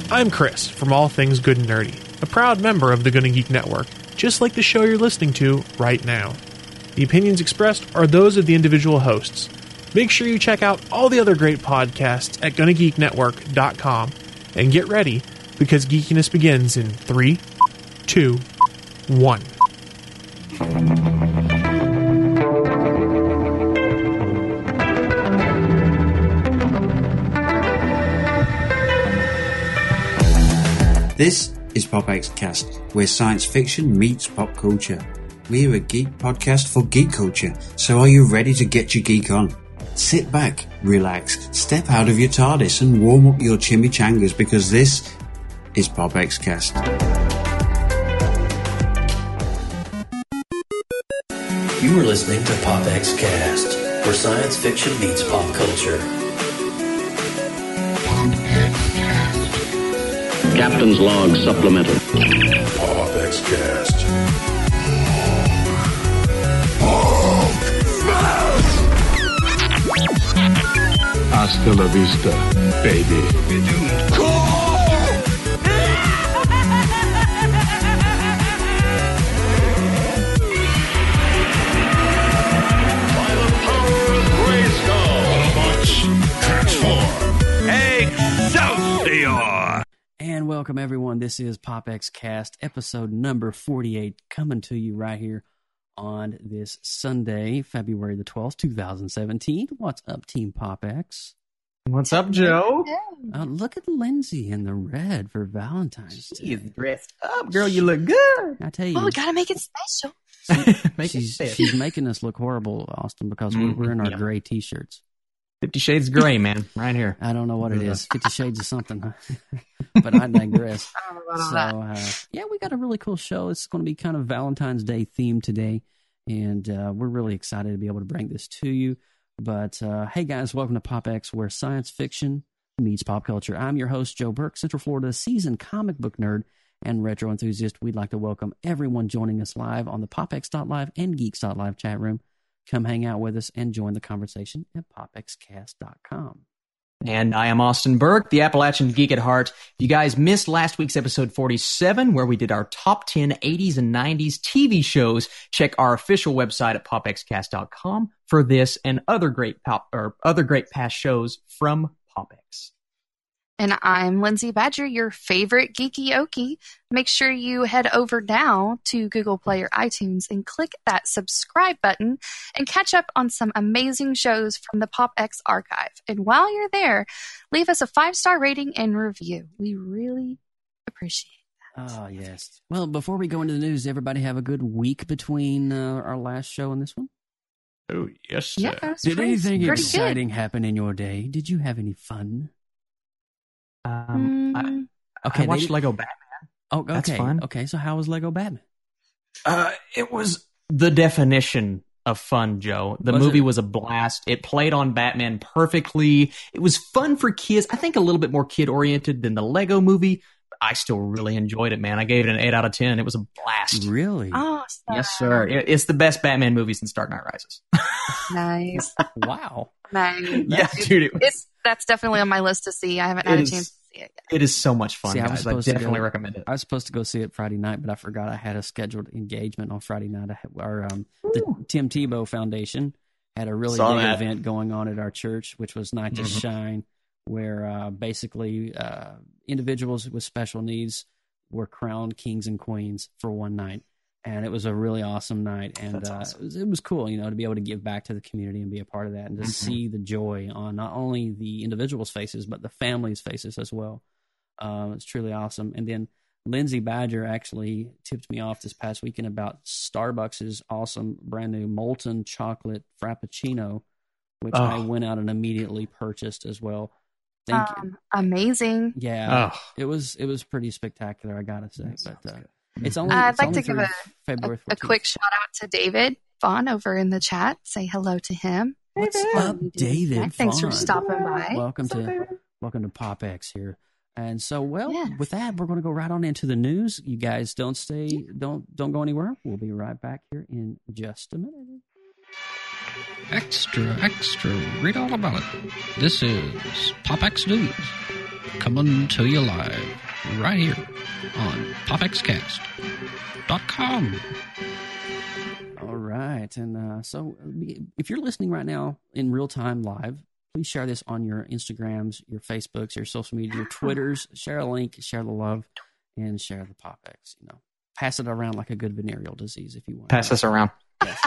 I'm Chris from All Things Good and Nerdy, a proud member of the Good and Geek Network, just like the show you're listening to right now. The opinions expressed are those of the individual hosts. Make sure you check out all the other great podcasts at GonnaGeekNetwork.com and get ready, because geekiness begins in 3, 2, 1. This is PopX Cast, where science fiction meets pop culture. We're a geek podcast for geek culture, so are you ready to get your geek on? Sit back, relax, step out of your TARDIS and warm up your chimichangas, because this is PopX Cast. You are listening to PopX Cast, where science fiction meets pop culture. Captain's Log Supplemental. PopX Cast. Hasta la vista, baby. By the power of Grayskull, Autobots, transform. Excelsior! And welcome, everyone. This is PopX Cast, episode number 48, coming to you right here on this Sunday, February the 12th, 2017. What's up, Team PopX? What's up, Joe? Look at Lindsay in the red for Valentine's Day. She's dressed up, girl. You look good. I tell you. Oh, we gotta make it special. She's making us look horrible, Austin, because we're in our gray T-shirts. 50 Shades Gray, man, right here. I don't know what it is. 50 Shades of something, huh? But I digress. I don't know about that. Yeah, we got a really cool show. It's going to be kind of Valentine's Day themed today, and we're really excited to be able to bring this to you. But hey, guys, welcome to PopX, where science fiction meets pop culture. I'm your host, Joe Burke, Central Florida's seasoned comic book nerd and retro enthusiast. We'd like to welcome everyone joining us live on the PopX.live and Geeks.live chat room. Come hang out with us and join the conversation at popxcast.com. And I am Austin Burke, the Appalachian Geek at Heart. If you guys missed last week's episode 47, where we did our top 10 80s and 90s TV shows, check our official website at popxcast.com for this and other great past shows from PopX. And I'm Lindsay Badger, your favorite geeky okie. Make sure you head over now to Google Play or iTunes and click that subscribe button and catch up on some amazing shows from the PopX archive. And while you're there, leave us a 5-star rating and review. We really appreciate that. Oh, yes. Well, before we go into the news, everybody have a good week between our last show and this one? Oh, yes, sir. Yeah, Did anything pretty exciting good. happen in your day? Did you have any fun? I watched Lego Batman. Oh, okay. That's fun. Okay, so how was Lego Batman? It was the definition of fun, Joe. The movie was a blast. It played on Batman perfectly. It was fun for kids. I think a little bit more kid-oriented than the Lego movie. I still really enjoyed it, man. I gave it an 8 out of 10. It was a blast. Really? Awesome. Yes, sir. It's the best Batman movie since Dark Knight Rises. Nice. Wow. Nice. Yeah, dude. That's definitely on my list to see. I haven't had a chance to see it yet. It is so much fun, See, guys. I definitely recommend it. I was supposed to go see it Friday night, but I forgot I had a scheduled engagement on Friday night. The Tim Tebow Foundation had a really big event going on at our church, which was Night to Shine, where basically individuals with special needs were crowned kings and queens for one night. And it was a really awesome night, and awesome. It was cool, to be able to give back to the community and be a part of that, and to see the joy on not only the individuals' faces, but the families' faces as well. It's truly awesome. And then Lindsay Badger actually tipped me off this past weekend about Starbucks' awesome brand new molten chocolate Frappuccino, which I went out and immediately purchased as well. Thank you. Amazing. Yeah, it was pretty spectacular, I gotta say. But it's only. I'd like only to give a quick shout out to David Vaughn over in the chat. Say hello to him. What's up, David? Thanks for Vaughn? stopping by. Welcome to PopX here. And so, with that, we're going to go right on into the news. You guys don't go anywhere. We'll be right back here in just a minute. Extra, read all about it. This is PopX News. coming to you live right here on popxcast.com. All right. And so if you're listening right now in real time live, please share this on your Instagrams, your Facebooks, your social media, your Twitters. Share a link, share the love, and share the PopX. Pass it around like a good venereal disease if you want. Pass this around. Yes.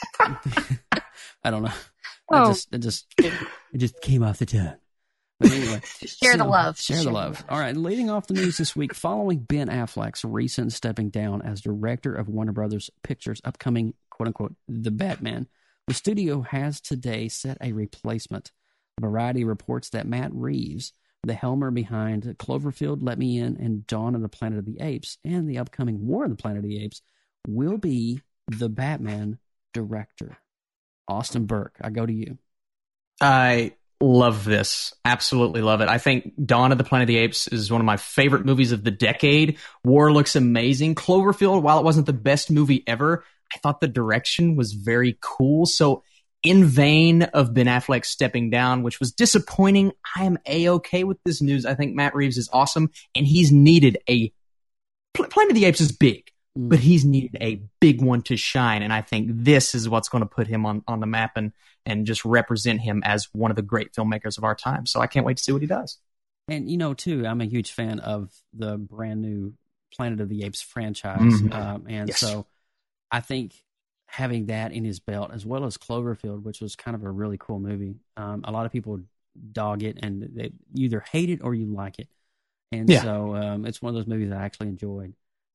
I don't know. It just came off the tongue. But anyway, share the love. Share the love. All right. Leading off the news this week, following Ben Affleck's recent stepping down as director of Warner Brothers Pictures' upcoming quote-unquote The Batman, the studio has today set a replacement. Variety reports that Matt Reeves, the helmer behind Cloverfield, Let Me In, and Dawn of the Planet of the Apes, and the upcoming War of the Planet of the Apes, will be the Batman director. Austin Burke, I go to you. I love this. Absolutely love it. I think Dawn of the Planet of the Apes is one of my favorite movies of the decade. War looks amazing. Cloverfield, while it wasn't the best movie ever, I thought the direction was very cool. So in vain of Ben Affleck stepping down, which was disappointing, I am A-okay with this news. I think Matt Reeves is awesome, and he's needed a... Planet of the Apes is big, but he's needed a big one to shine, and I think this is what's going to put him on the map and just represent him as one of the great filmmakers of our time. So I can't wait to see what he does. And, too, I'm a huge fan of the brand new Planet of the Apes franchise. So I think having that in his belt, as well as Cloverfield, which was kind of a really cool movie. A lot of people dog it, and they either hate it or you like it. And so it's one of those movies I actually enjoyed.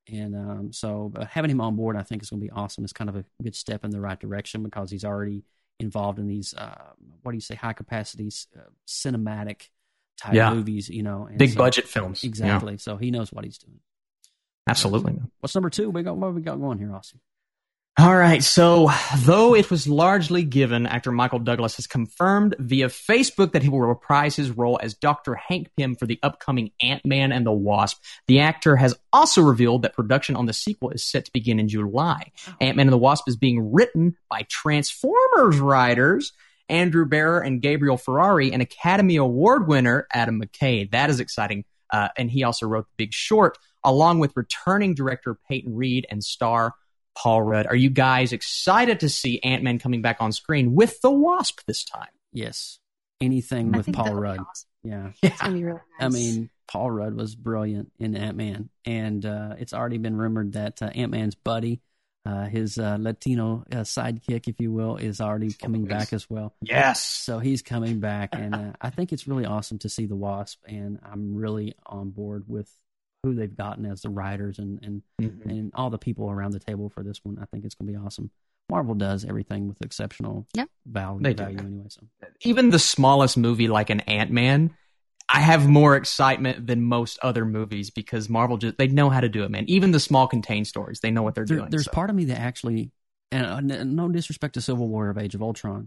And so having him on board, I think, is going to be awesome. It's kind of a good step in the right direction because he's already involved in these, high-capacity cinematic type movies, And big budget films. Exactly. Yeah. So he knows what he's doing. Absolutely. What's number 2? What have we got going here, Austin? All right, so though it was largely given, actor Michael Douglas has confirmed via Facebook that he will reprise his role as Dr. Hank Pym for the upcoming Ant-Man and the Wasp. The actor has also revealed that production on the sequel is set to begin in July. Ant-Man and the Wasp is being written by Transformers writers Andrew Barrer and Gabriel Ferrari and Academy Award winner Adam McKay. That is exciting. And he also wrote The Big Short, along with returning director Peyton Reed and star Paul Rudd. Are you guys excited to see Ant-Man coming back on screen with the Wasp this time? Yes. Anything with Paul Rudd. Awesome. Yeah. It's going to be really nice. I mean, Paul Rudd was brilliant in Ant-Man. And it's already been rumored that Ant-Man's buddy, his Latino sidekick, if you will, is already coming back as well. Yes. So he's coming back. And I think it's really awesome to see the Wasp. And I'm really on board with who they've gotten as the writers and all the people around the table for this one. I think it's going to be awesome. Marvel does everything with exceptional value anyway. So even the smallest movie like an Ant-Man, I have more excitement than most other movies because Marvel they know how to do it, man. Even the small contained stories, they know what they're doing. There's part of me that actually, and no disrespect to Civil War of Age of Ultron,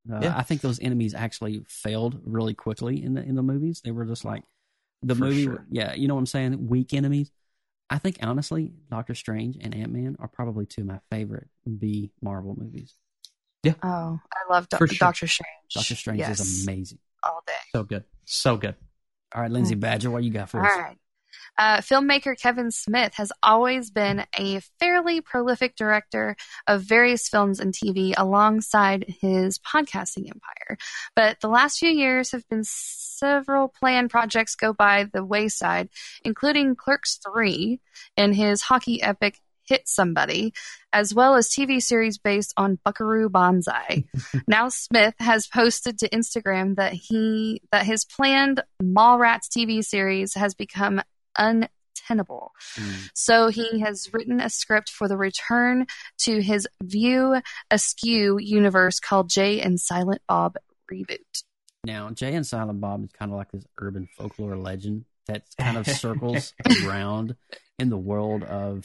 I think those enemies actually failed really quickly in the movies. They were just like, the movie, you know what I'm saying? Weak enemies. I think, honestly, Doctor Strange and Ant-Man are probably two of my favorite B Marvel movies. Yeah. Oh, I love Doctor Strange. Doctor Strange is amazing. All day. So good. So good. All right, Lindsay Badger, what you got for us? All right. Filmmaker Kevin Smith has always been a fairly prolific director of various films and TV alongside his podcasting empire. But the last few years have been several planned projects go by the wayside, including Clerks 3 and his hockey epic Hit Somebody, as well as TV series based on Buckaroo Banzai. Now Smith has posted to Instagram that his planned Mallrats TV series has become untenable. So he has written a script for the return to his View Askew universe called Jay and Silent Bob Reboot. Now, Jay and Silent Bob is kind of like this urban folklore legend that kind of circles around in the world of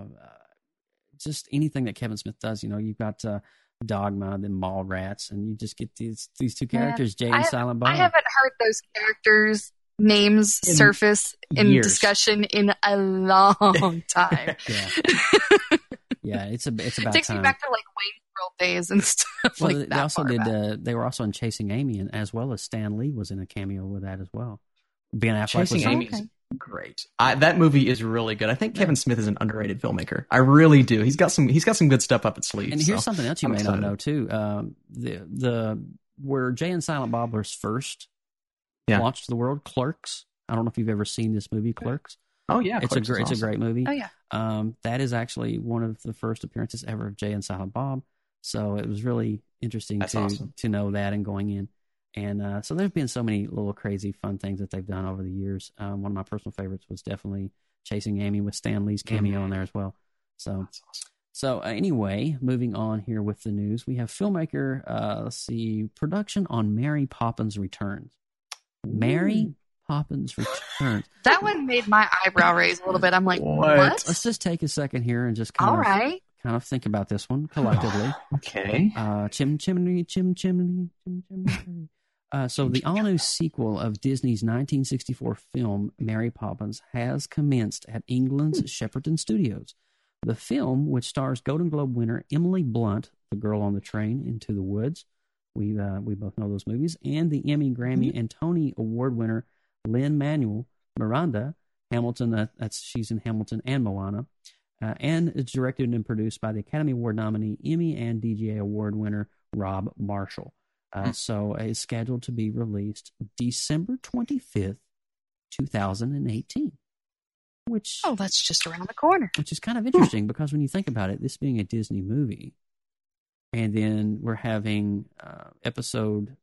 just anything that Kevin Smith does. You know, you've got Dogma, then Mallrats, and you just get these two characters, Jay and Silent Bob. I haven't heard those characters' names surface in discussion in a long time. Yeah, it's about it takes time. Me back to like Wayne's World days and stuff like that. They also did. They were also in Chasing Amy, and as well as Stan Lee was in a cameo with that as well. Ben Affleck Chasing was Amy is great. That movie is really good. I think Kevin Smith is an underrated filmmaker. I really do. He's got some good stuff up its sleeve. And here's something else you may not know too. Where Jay and Silent Bob was first launched to the world, Clerks. I don't know if you've ever seen this movie, Clerks. Oh yeah, it's a great movie. Oh yeah. That is actually one of the first appearances ever of Jay and Silent Bob. So it was really interesting to know that and going in. And so there's been so many little crazy fun things that they've done over the years. One of my personal favorites was definitely Chasing Amy with Stan Lee's cameo in there as well. So that's awesome. So anyway, moving on here with the news, we have filmmaker, production on Mary Poppins Returns. Mary Poppins Returns. That one made my eyebrow raise a little bit. I'm like, what? Let's just take a second here and just kind of think about this one collectively. Okay. Chimney. So the all-new sequel of Disney's 1964 film, Mary Poppins, has commenced at England's Shepperton Studios. The film, which stars Golden Globe winner Emily Blunt, The Girl on the Train, Into the Woods, we both know those movies, and the Emmy, Grammy, and Tony Award winner Lin-Manuel Miranda, Hamilton, she's in Hamilton and Moana, and it's directed and produced by the Academy Award nominee, Emmy and DGA Award winner Rob Marshall. So it's scheduled to be released December 25th, 2018. That's just around the corner. Which is kind of interesting because when you think about it, this being a Disney movie, and then we're having episode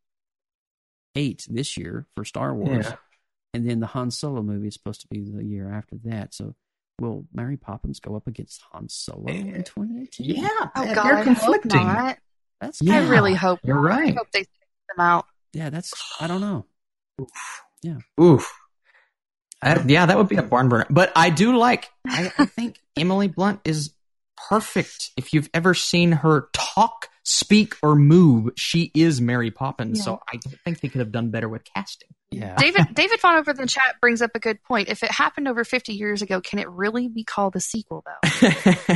8 this year for Star Wars, and then the Han Solo movie is supposed to be the year after that. So will Mary Poppins go up against Han Solo in 2018? Yeah, oh God, they're conflicting. I really hope you're right. I hope they take them out. Yeah, I don't know. Yeah. Oof. That would be a barn burner. But I do I think Emily Blunt is perfect. If you've ever seen her talk, speak, or move, she is Mary Poppins. Yeah. So I don't think they could have done better with casting. Yeah. David Vaughn over in the chat brings up a good point. If it happened over 50 years ago, can it really be called a sequel, though?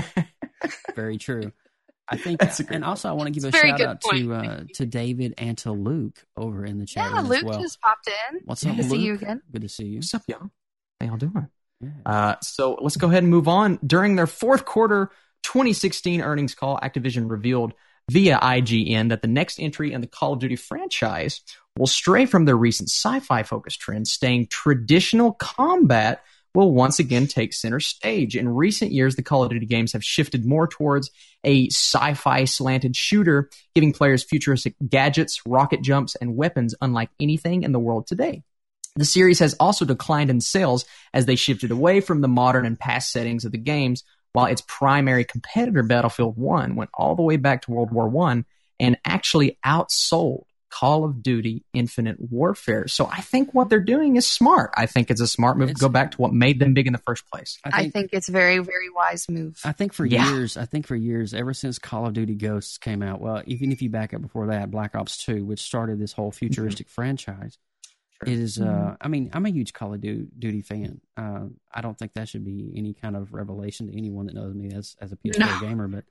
Very true. I think, and also I want to give a shout out to David and to Luke over in the chat room Luke as well. Just popped in. What's up, Good to Luke? see you again. Good to see you. What's up, y'all? How y'all doing? Yeah. So let's go ahead and move on. During their fourth quarter 2016 earnings call, Activision revealed via IGN that the next entry in the Call of Duty franchise will stray from their recent sci-fi focused trend, staying traditional combat will once again take center stage. In recent years, the Call of Duty games have shifted more towards a sci-fi slanted shooter, giving players futuristic gadgets, rocket jumps, and weapons unlike anything in the world today. The series has also declined in sales as they shifted away from the modern and past settings of the games, while its primary competitor, Battlefield 1, went all the way back to World War I and actually outsold Call of Duty Infinite Warfare. So I think what they're doing is smart. I think it's a smart move to go back to what made them big in the first place. I think it's a very, very wise move. I think for years, ever since Call of Duty Ghosts came out, well, even if you back up before that, Black Ops 2, which started this whole futuristic franchise, is, I mean, I'm a huge Call of Duty fan. I don't think that should be any kind of revelation to anyone that knows me as a PS4 gamer. But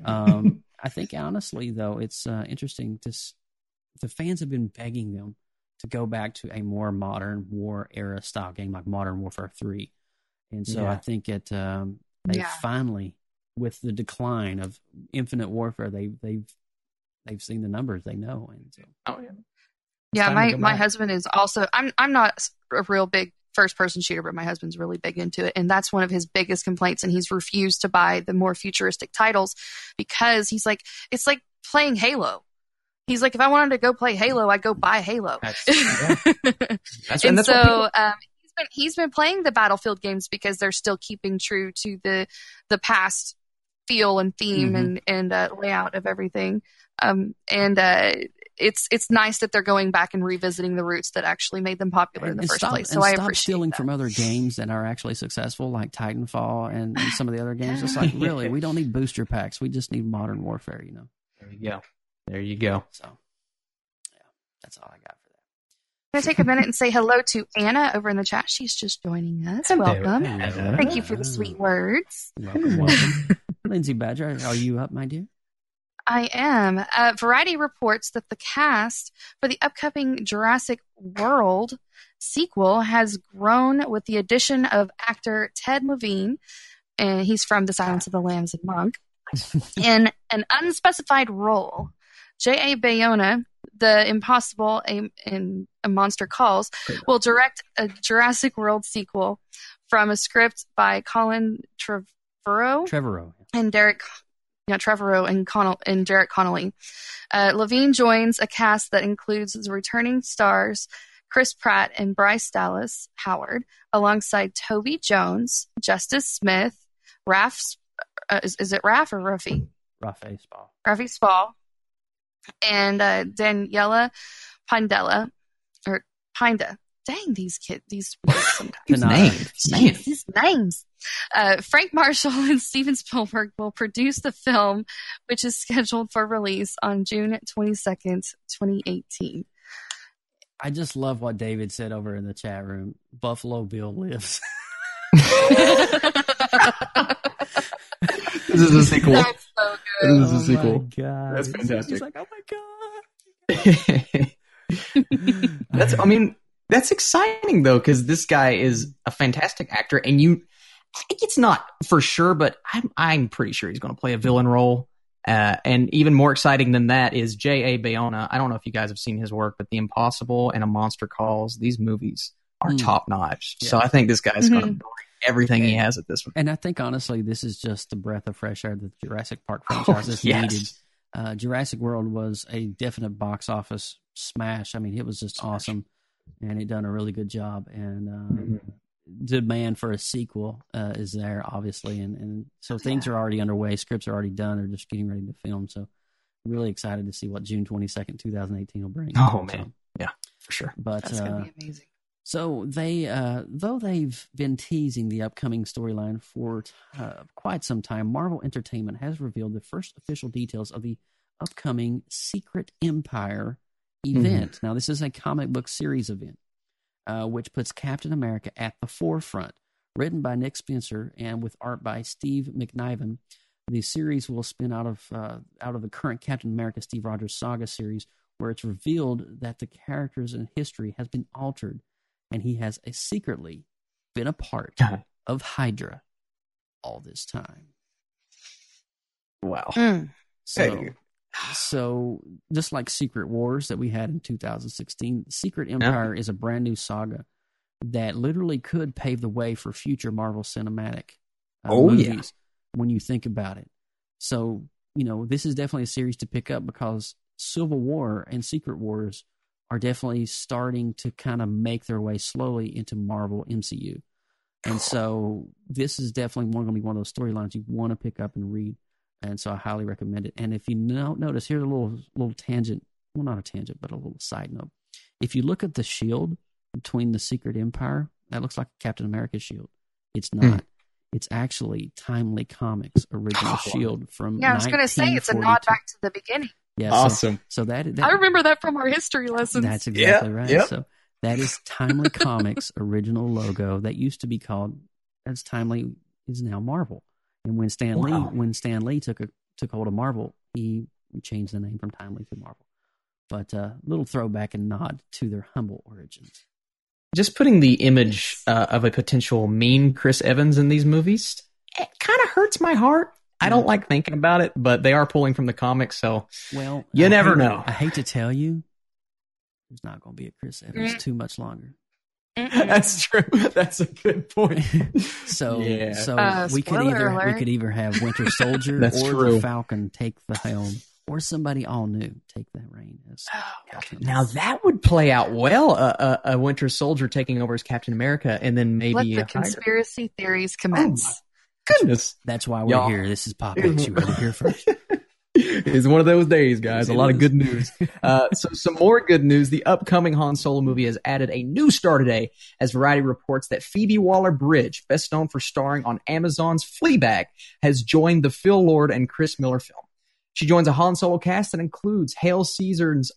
I think, honestly, though, it's interesting to the fans have been begging them to go back to a more modern war era style game like Modern Warfare 3. And so I think they finally, with the decline of Infinite Warfare, they've seen the numbers, they know. And so, my husband is also, I'm not a real big first person shooter, but my husband's really big into it. And that's one of his biggest complaints. And he's refused to buy the more futuristic titles because he's like, it's like playing Halo. He's like, if I wanted to go play Halo, I'd go buy Halo. He's been playing the Battlefield games because they're still keeping true to the past feel and theme and layout of everything. It's nice that they're going back and revisiting the roots that actually made them popular in the first place. So I appreciate stealing that. from other games that are actually successful, like Titanfall and some of the other games. It's like, really, we don't need booster packs. We just need Modern Warfare, you know. There you go. So, yeah, that's all I got for that. I'm going to take a minute and say hello to Anna over in the chat. She's just joining us. Hello. Welcome. Hello. Thank you for the sweet words. Welcome. Lindsay Badger, are you up, my dear? I am. Variety reports that the cast for the upcoming Jurassic World sequel has grown with the addition of actor Ted Levine, and he's from The Silence of the Lambs and Monk, in an unspecified role. J.A. Bayona, the Impossible in A Monster Calls, will direct a Jurassic World sequel from a script by Colin Trevorrow and Derek and Derek Connolly. Levine joins a cast that includes the returning stars Chris Pratt and Bryce Dallas Howard, alongside Toby Jones, Justice Smith, is it Raph or Ruffy? Rafi Spall, and Daniela Pinda. Dang, these kids, these names. Frank Marshall and Steven Spielberg will produce the film, which is scheduled for release on June 22nd, 2018. I just love what David said over in the chat room. Buffalo Bill lives. This is a sequel. That's so good. This is a sequel. My God. That's fantastic. He's like, oh my God. That's exciting though, because this guy is a fantastic actor, and it's not for sure, but I'm pretty sure he's going to play a villain role. And even more exciting than that is J.A. Bayona. I don't know if you guys have seen his work, but The Impossible and A Monster Calls, these movies are top notch. Yeah. So I think this guy's going to bring everything he has at this one. And I think honestly, this is just the breath of fresh air that the Jurassic Park franchise has needed. Jurassic World was a definite box office smash. I mean, it was just awesome, and it done a really good job. And demand for a sequel is there, obviously, and so things are already underway. Scripts are already done. They're just getting ready to film. So really excited to see what June 22nd, 2018 will bring. Oh man, yeah, for sure. But that's gonna be amazing. So they, though they've been teasing the upcoming storyline for quite some time, Marvel Entertainment has revealed the first official details of the upcoming Secret Empire event. Now, this is a comic book series event, which puts Captain America at the forefront. Written by Nick Spencer and with art by Steve McNiven, the series will spin out of the current Captain America Steve Rogers Saga series, where it's revealed that the character's history has been altered, and he has secretly been a part of Hydra all this time. Wow. So just like Secret Wars that we had in 2016, Secret Empire is a brand new saga that literally could pave the way for future Marvel Cinematic movies when you think about it. So, this is definitely a series to pick up because Civil War and Secret Wars are definitely starting to kind of make their way slowly into Marvel MCU. And so this is definitely going to be one of those storylines you want to pick up and read. And so I highly recommend it. And if you notice, here's a little tangent. Well, not a tangent, but a little side note. If you look at the shield between the Secret Empire, that looks like Captain America's shield. It's not. It's actually Timely Comics' original shield from 1942. I was going to say, it's a nod back to the beginning. Yeah, awesome. So that I remember that from our history lessons. That's exactly right. Yep. So that is Timely Comics' original logo that used to be called, as Timely is now Marvel. And when Stan Lee took hold of Marvel, he changed the name from Timely to Marvel. But a little throwback and nod to their humble origins. Just putting the image of a potential mean Chris Evans in these movies, it kind of hurts my heart. I don't like thinking about it, but they are pulling from the comics, so you never know. I hate to tell you, there's not going to be a Chris Evans too much longer. That's true. That's a good point. So we could either have Winter Soldier or the Falcon take the helm, or somebody all new take that reign. Now that would play out well. A Winter Soldier taking over as Captain America, and then maybe let the conspiracy theories commence. Goodness, that's why we're here. This is Pop X. You heard it here first. It's one of those days, guys. A lot of good news. So some more good news. The upcoming Han Solo movie has added a new star today, as Variety reports that Phoebe Waller-Bridge, best known for starring on Amazon's Fleabag, has joined the Phil Lord and Chris Miller film. She joins a Han Solo cast that includes Hail Caesar's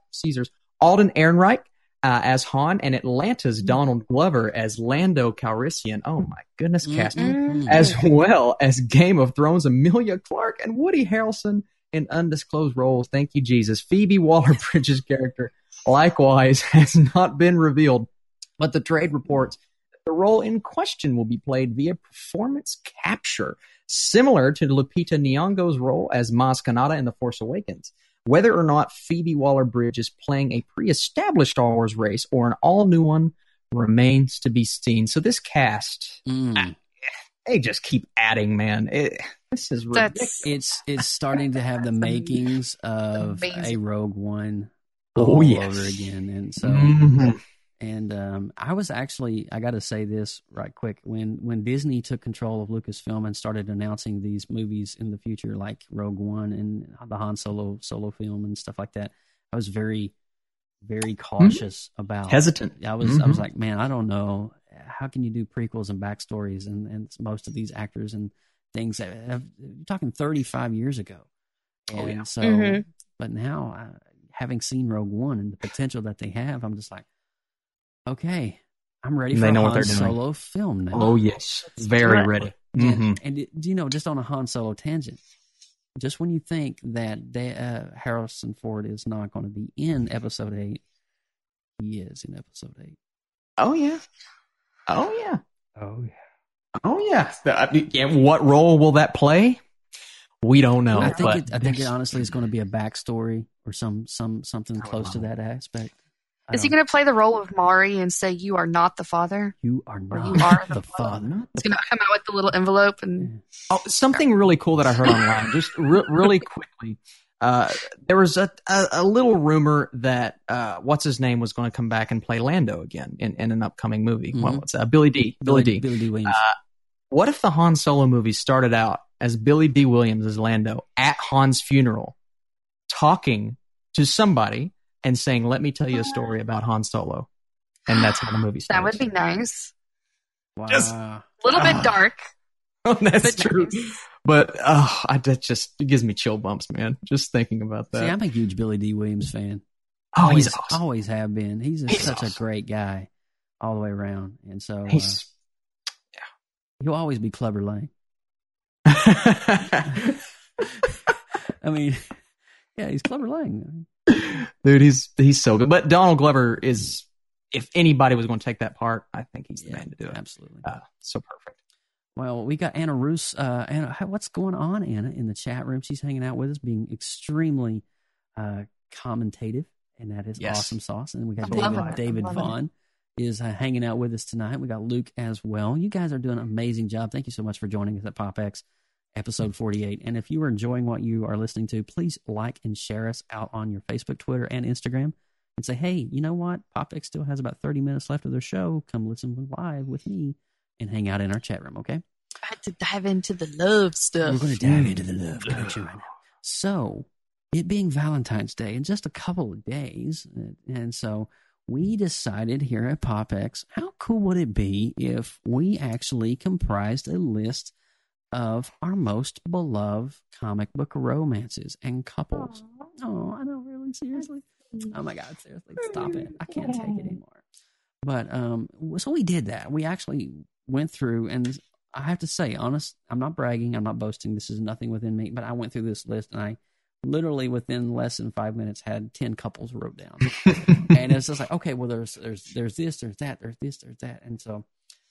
Alden Ehrenreich as Han, and Atlanta's Donald Glover as Lando Calrissian. Oh my goodness, casting. As well as Game of Thrones Emilia Clarke and Woody Harrelson in undisclosed roles. Thank you, Jesus. Phoebe Waller-Bridge's character likewise has not been revealed. But the trade reports that the role in question will be played via performance capture, similar to Lupita Nyong'o's role as Maz Kanata in The Force Awakens. Whether or not Phoebe Waller-Bridge is playing a pre-established Star Wars race or an all-new one remains to be seen. So this cast, they just keep adding, man. This is ridiculous. It's starting to have the makings of a Rogue One over again. And so, I was actually, I got to say this right quick, when Disney took control of Lucasfilm and started announcing these movies in the future, like Rogue One and the Han Solo film and stuff like that, I was very, very cautious about, hesitant. I was like, man, I don't know. How can you do prequels and backstories and most of these actors and things that you're talking 35 years ago. And but now having seen Rogue One and the potential that they have, I'm just like, okay, I'm ready for a Han Solo film now. Oh yes, very ready. And just on a Han Solo tangent, just when you think that Harrison Ford is not going to be in Episode 8, he is in Episode 8. Oh yeah. And what role will that play? We don't know. I think it honestly is going to be a backstory or something close to that aspect. Is he going to play the role of Mari and say, "You are not the father"? You are not the father. It's going to come out with the little envelope and. Oh, something really cool that I heard online. Just really quickly. There was a little rumor that what's his name was going to come back and play Lando again in an upcoming movie. Well, what's that? Billy D. Billy D. Williams. What if the Han Solo movie started out as Billy D. Williams as Lando at Han's funeral, talking to somebody and saying, "Let me tell you a story about Han Solo," and that's how the movie starts. That would be nice. Wow. Just a little bit dark. Oh, that's true. Nice. But it gives me chill bumps, man. Just thinking about that. See, I'm a huge Billy D. Williams fan. Oh, he's awesome. Always have been. He's such a great guy all the way around. And so he'll always be Clubber Lang. I mean, yeah, he's Clubber Lang. Dude, he's so good. But Donald Glover is, if anybody was going to take that part, I think he's the man to do it. Absolutely. So perfect. Well, we got Anna Roos. Anna, what's going on, Anna, in the chat room? She's hanging out with us, being extremely commentative, and that is awesome sauce. And we got David Vaughn is hanging out with us tonight. We got Luke as well. You guys are doing an amazing job. Thank you so much for joining us at PopX episode 48. And if you are enjoying what you are listening to, please like and share us out on your Facebook, Twitter, and Instagram. And say, hey, you know what? PopX still has about 30 minutes left of their show. Come listen live with me and hang out in our chat room, okay? I had to dive into the love stuff. We're going to dive into the love connection right now. So, it being Valentine's Day in just a couple of days, and so we decided here at PopX, how cool would it be if we actually comprised a list of our most beloved comic book romances and couples? Oh, I know, really, seriously? Oh my God, seriously, stop it. I can't take it anymore. But, so we did that. We actually went through, and I have to say, honest, I'm not bragging, I'm not boasting, this is nothing within me, but I went through this list, and I literally within less than 5 minutes had 10 couples wrote down. And it's just like, okay, well, there's this, there's that, there's this, there's that. And so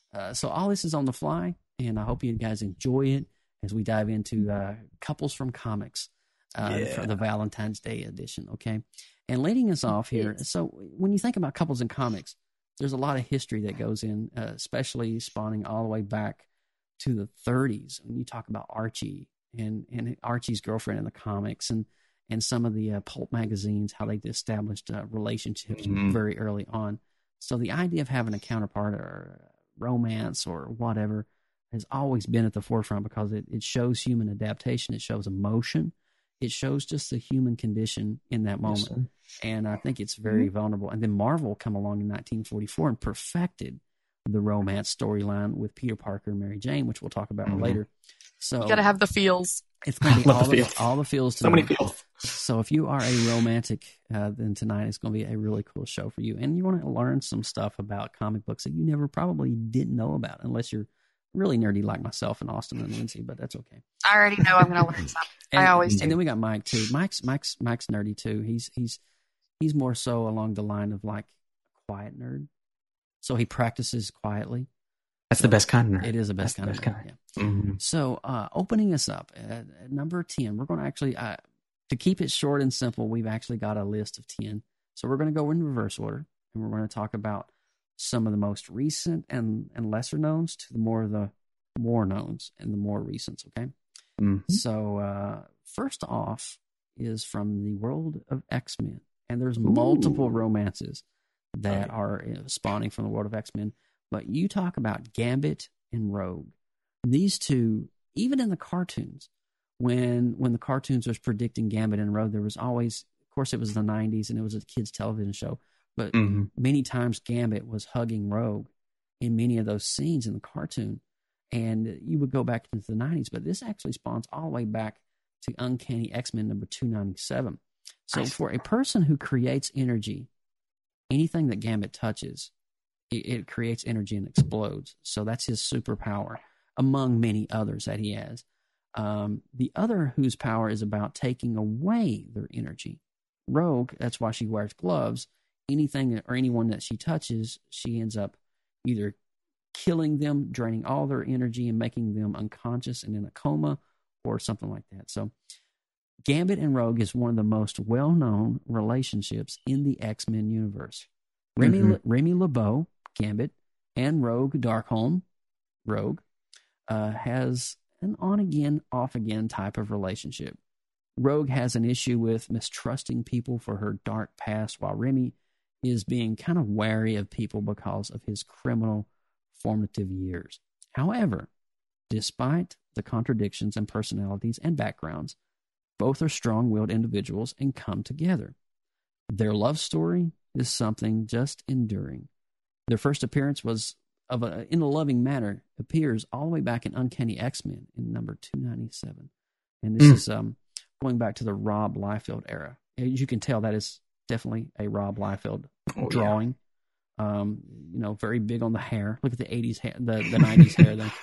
all this is on the fly, and I hope you guys enjoy it as we dive into couples from comics for the Valentine's Day edition, okay? And leading us off here, so when you think about couples in comics, there's a lot of history that goes in, especially spawning all the way back to the 30s. When you talk about Archie and Archie's girlfriend in the comics and some of the pulp magazines, how they established relationships very early on. So the idea of having a counterpart or romance or whatever has always been at the forefront because it shows human adaptation. It shows emotion. It shows just the human condition in that moment. Yes, and I think it's very vulnerable. And then Marvel come along in 1944 and perfected the romance storyline with Peter Parker and Mary Jane, which we'll talk about later. So you got to have the feels. It's going to be all the feels. So many feels. So if you are a romantic, then tonight is going to be a really cool show for you. And you want to learn some stuff about comic books that you never probably didn't know about, unless you're really nerdy like myself and Austin and Lindsay, but that's okay. I already know I'm going to learn something. I always do. And then we got Mike too. Mike's nerdy too. He's more so along the line of like a quiet nerd. So he practices quietly. That's the best kind of nerd. It is the best kind of nerd. Yeah. Mm-hmm. So opening us up at number 10, we're going to actually, to keep it short and simple, we've actually got a list of 10. So we're going to go in reverse order, and we're going to talk about some of the most recent and lesser knowns to the more knowns and the more recents, okay? Mm-hmm. So first off is from the world of X-Men, and there's multiple romances that are spawning from the world of X-Men, but you talk about Gambit and Rogue. These two, even in the cartoons, when the cartoons was predicting Gambit and Rogue, there was always, of course it was the 90s and it was a kids television show, but many times Gambit was hugging Rogue in many of those scenes in the cartoon. And you would go back into the 90s, but this actually spawns all the way back to Uncanny X-Men number 297. So for a person who creates energy, anything that Gambit touches, it creates energy and explodes. So that's his superpower, among many others that he has. The other whose power is about taking away their energy. Rogue, that's why she wears gloves. Anything or anyone that she touches, she ends up either killing them, draining all their energy and making them unconscious and in a coma or something like that. So Gambit and Rogue is one of the most well-known relationships in the X-Men universe. Remy LeBeau, Gambit, and Rogue Darkholme, Rogue, has an on-again, off-again type of relationship. Rogue has an issue with mistrusting people for her dark past, while Remy is being kind of wary of people because of his criminal formative years. However, despite the contradictions in personalities and backgrounds, both are strong-willed individuals and come together. Their love story is something just enduring. Their first appearance was in a loving manner, appears all the way back in Uncanny X-Men in number 297. And this is going back to the Rob Liefeld era. As you can tell, that is definitely a Rob Liefeld drawing. Yeah. Very big on the hair. Look at the 80s hair, the 90s hair there.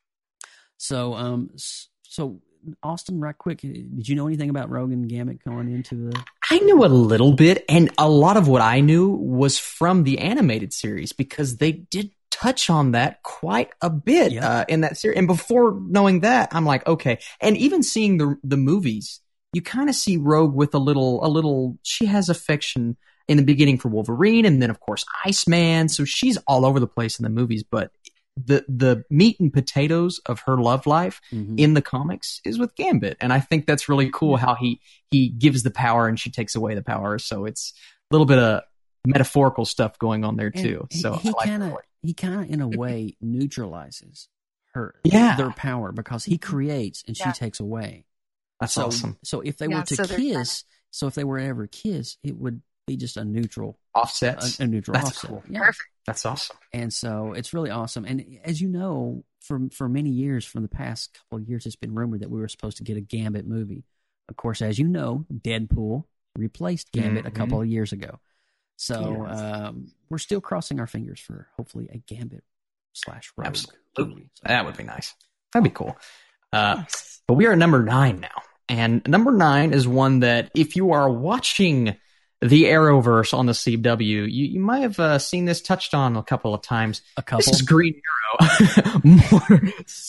So Austin, right quick, did you know anything about Rogue and Gambit going into the... I knew a little bit, and a lot of what I knew was from the animated series, because they did touch on that quite a bit in that series. And before knowing that, I'm like, okay. And even seeing the movies, you kind of see Rogue with a little, she has affection in the beginning for Wolverine, and then of course Iceman. So she's all over the place in the movies, but the meat and potatoes of her love life in the comics is with Gambit. And I think that's really cool how he gives the power and she takes away the power. So it's a little bit of metaphorical stuff going on there too. And so he kind of in a way neutralizes their power, because he creates and she takes away. That's awesome. So if they were to kiss, if they were to ever kiss, it would be just a neutral offset. A neutral That's offset. Cool. Yeah. Perfect. That's awesome. And so it's really awesome. And as you know, for many years, from the past couple of years, it's been rumored that we were supposed to get a Gambit movie. Of course, as you know, Deadpool replaced Gambit a couple of years ago. So we're still crossing our fingers for hopefully a Gambit /Rogue. Absolutely. Movie. So, that would be nice. That'd be cool. But we are at number 9 now. And number 9 is one that if you are watching the Arrowverse on the CW, you might have seen this touched on a couple of times. This is Green Arrow.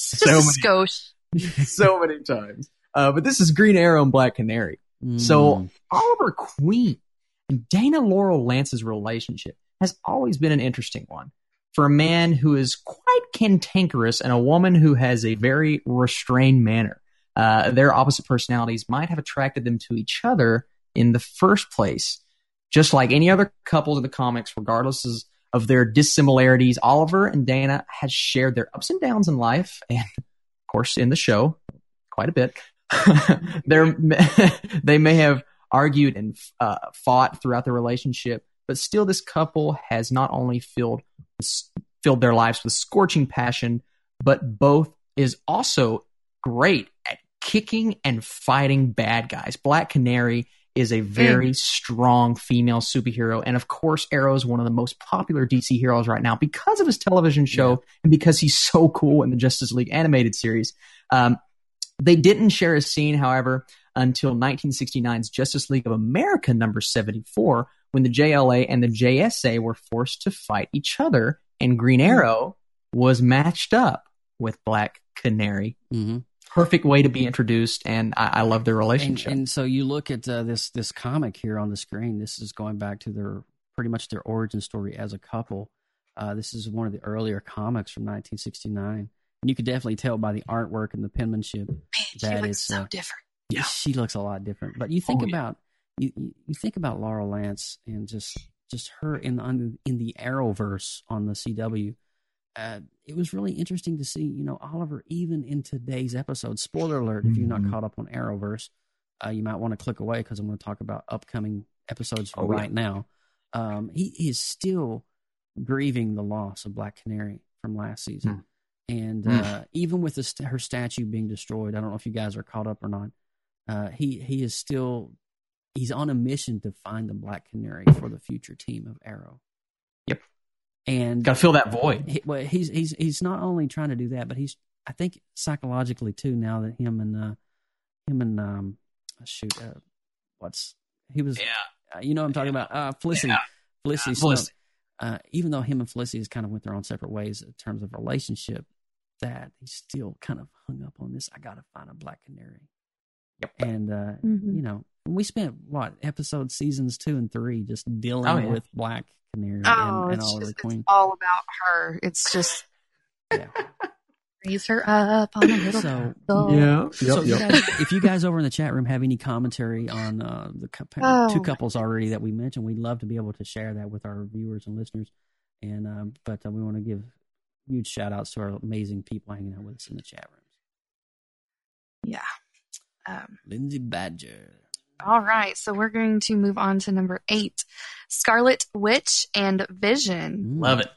So many times. But this is Green Arrow and Black Canary. So Oliver Queen and Dana Laurel Lance's relationship has always been an interesting one. For a man who is quite cantankerous and a woman who has a very restrained manner, their opposite personalities might have attracted them to each other in the first place. Just like any other couples in the comics, regardless of their dissimilarities, Oliver and Dana has shared their ups and downs in life, and of course in the show, quite a bit. They may have argued and fought throughout the relationship, but still this couple has not only filled their lives with scorching passion, but both is also great at kicking and fighting bad guys. Black Canary is a very strong female superhero. And of course, Arrow is one of the most popular DC heroes right now because of his television show and because he's so cool in the Justice League animated series. They didn't share a scene, however, until 1969's Justice League of America number 74, when the JLA and the JSA were forced to fight each other, and Green Arrow was matched up with Black Canary. Mm-hmm. Perfect way to be introduced, and I love their relationship. And so you look at this comic here on the screen. This is going back to pretty much their origin story as a couple. This is one of the earlier comics from 1969, and you could definitely tell by the artwork and the penmanship that it's so different. Yeah, she looks a lot different. But you think about you think about Laurel Lance and just her in the Arrowverse on the CW. It was really interesting to see, Oliver, even in today's episode. Spoiler alert, if you're not caught up on Arrowverse, you might want to click away because I'm going to talk about upcoming episodes now. He is still grieving the loss of Black Canary from last season. And even with her statue being destroyed, I don't know if you guys are caught up or not, he is still, he's on a mission to find the Black Canary for the future team of Arrow. Yep. And gotta fill that void. He's not only trying to do that, but he's, I think, psychologically too. Now that him and you know what I'm talking about, Felicity. Yeah. Felicity. Even though him and Felicity has kind of went their own separate ways in terms of relationship, that he's still kind of hung up on this. I gotta find a Black Canary. Yep. And we spent episodes, seasons 2 and 3, just dealing with Black Canary and Oliver Queen. It's all about her. It's just raise her up on a little. If you guys over in the chat room have any commentary on the two couples already that we mentioned, we'd love to be able to share that with our viewers and listeners. And but we want to give huge shout outs to our amazing people hanging out with us in the chat rooms. Yeah. Lindsay Badger. All right, so we're going to move on to number 8, Scarlet Witch and Vision. Love it.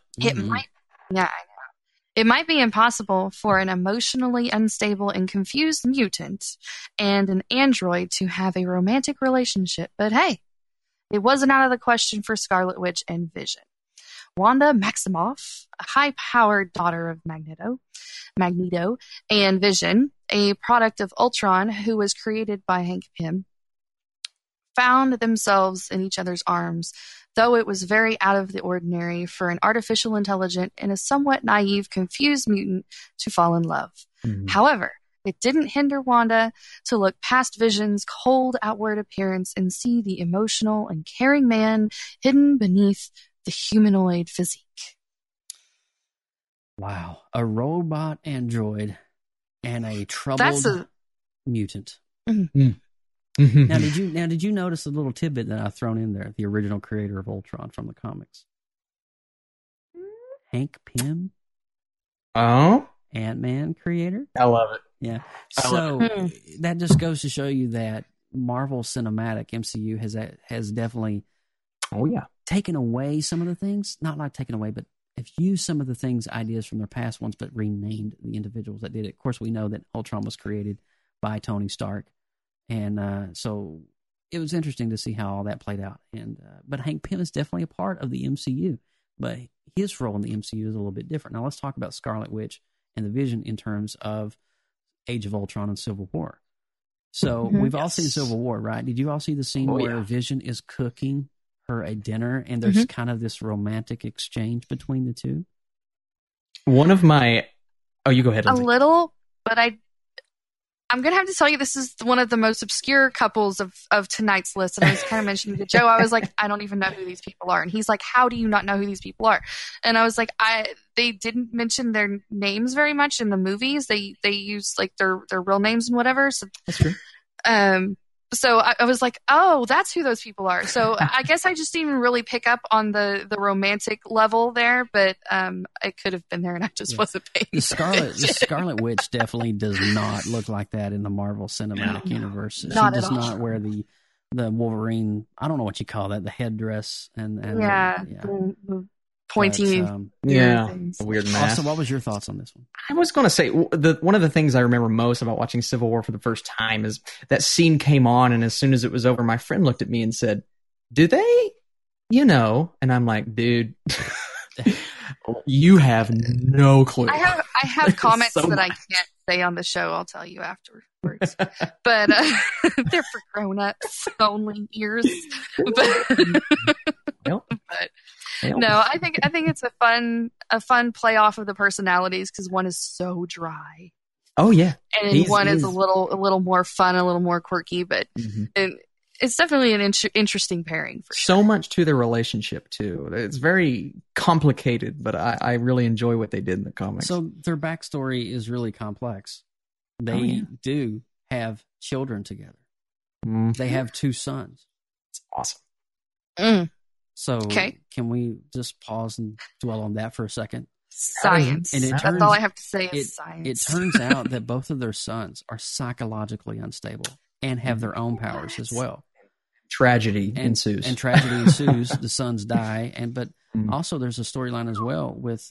It might be impossible for an emotionally unstable and confused mutant and an android to have a romantic relationship, but hey, it wasn't out of the question for Scarlet Witch and Vision. Wanda Maximoff, a high-powered daughter of Magneto, and Vision, a product of Ultron who was created by Hank Pym, found themselves in each other's arms, though it was very out of the ordinary for an artificial intelligent and a somewhat naive, confused mutant to fall in love. However, it didn't hinder Wanda to look past Vision's cold outward appearance and see the emotional and caring man hidden beneath the humanoid physique. Wow. A robot android and a troubled mutant. Now, did you notice a little tidbit that I've thrown in there? The original creator of Ultron from the comics, Hank Pym. Oh, Ant-Man creator. I love it. Yeah. So that just goes to show you that Marvel Cinematic MCU has definitely taken away some of the things. Not like taken away, but have used some of the things, ideas from their past ones, but renamed the individuals that did it. Of course, we know that Ultron was created by Tony Stark. And so it was interesting to see how all that played out. And but Hank Pym is definitely a part of the MCU, but his role in the MCU is a little bit different. Now let's talk about Scarlet Witch and the Vision in terms of Age of Ultron and Civil War. So we've all seen Civil War, right? Did you all see the scene where Vision is cooking her a dinner and there's kind of this romantic exchange between the two? One of my... Oh, you go ahead, Lindsay. A little, but I'm going to have to tell you this is one of the most obscure couples of tonight's list. And I was kind of mentioning to Joe, I was like, I don't even know who these people are. And he's like, how do you not know who these people are? And I was like, they didn't mention their names very much in the movies. They use like their real names and whatever. So that's true. So I was like, oh, that's who those people are. So I guess I just didn't really pick up on the romantic level there, but it could have been there and I just wasn't paying attention. The Scarlet Witch definitely does not look like that in the Marvel Cinematic Universe. She does not wear the Wolverine, I don't know what you call that, the headdress and the pointy weird mask. So what was your thoughts on this one? I was going to say one of the things I remember most about watching Civil War for the first time is that scene came on, and as soon as it was over, my friend looked at me and said, "Do they, And I'm like, dude, you have no clue. I I have comments that I can't say on the show. I'll tell you afterwards. But they're for grown-ups only ears. But no, I think it's a fun play off of the personalities because one is so dry. Oh yeah, and one is a little more fun, a little more quirky, but it's definitely an interesting pairing. For so much to their relationship too. It's very complicated, but I really enjoy what they did in the comics. So their backstory is really complex. They do have children together. Mm-hmm. They have 2 sons. It's awesome. So can we just pause and dwell on that for a second? Science. And that's all I have to say is science. It turns out that both of their sons are psychologically unstable and have their own powers as well. Tragedy ensues. And tragedy ensues. The sons die. But also there's a storyline as well with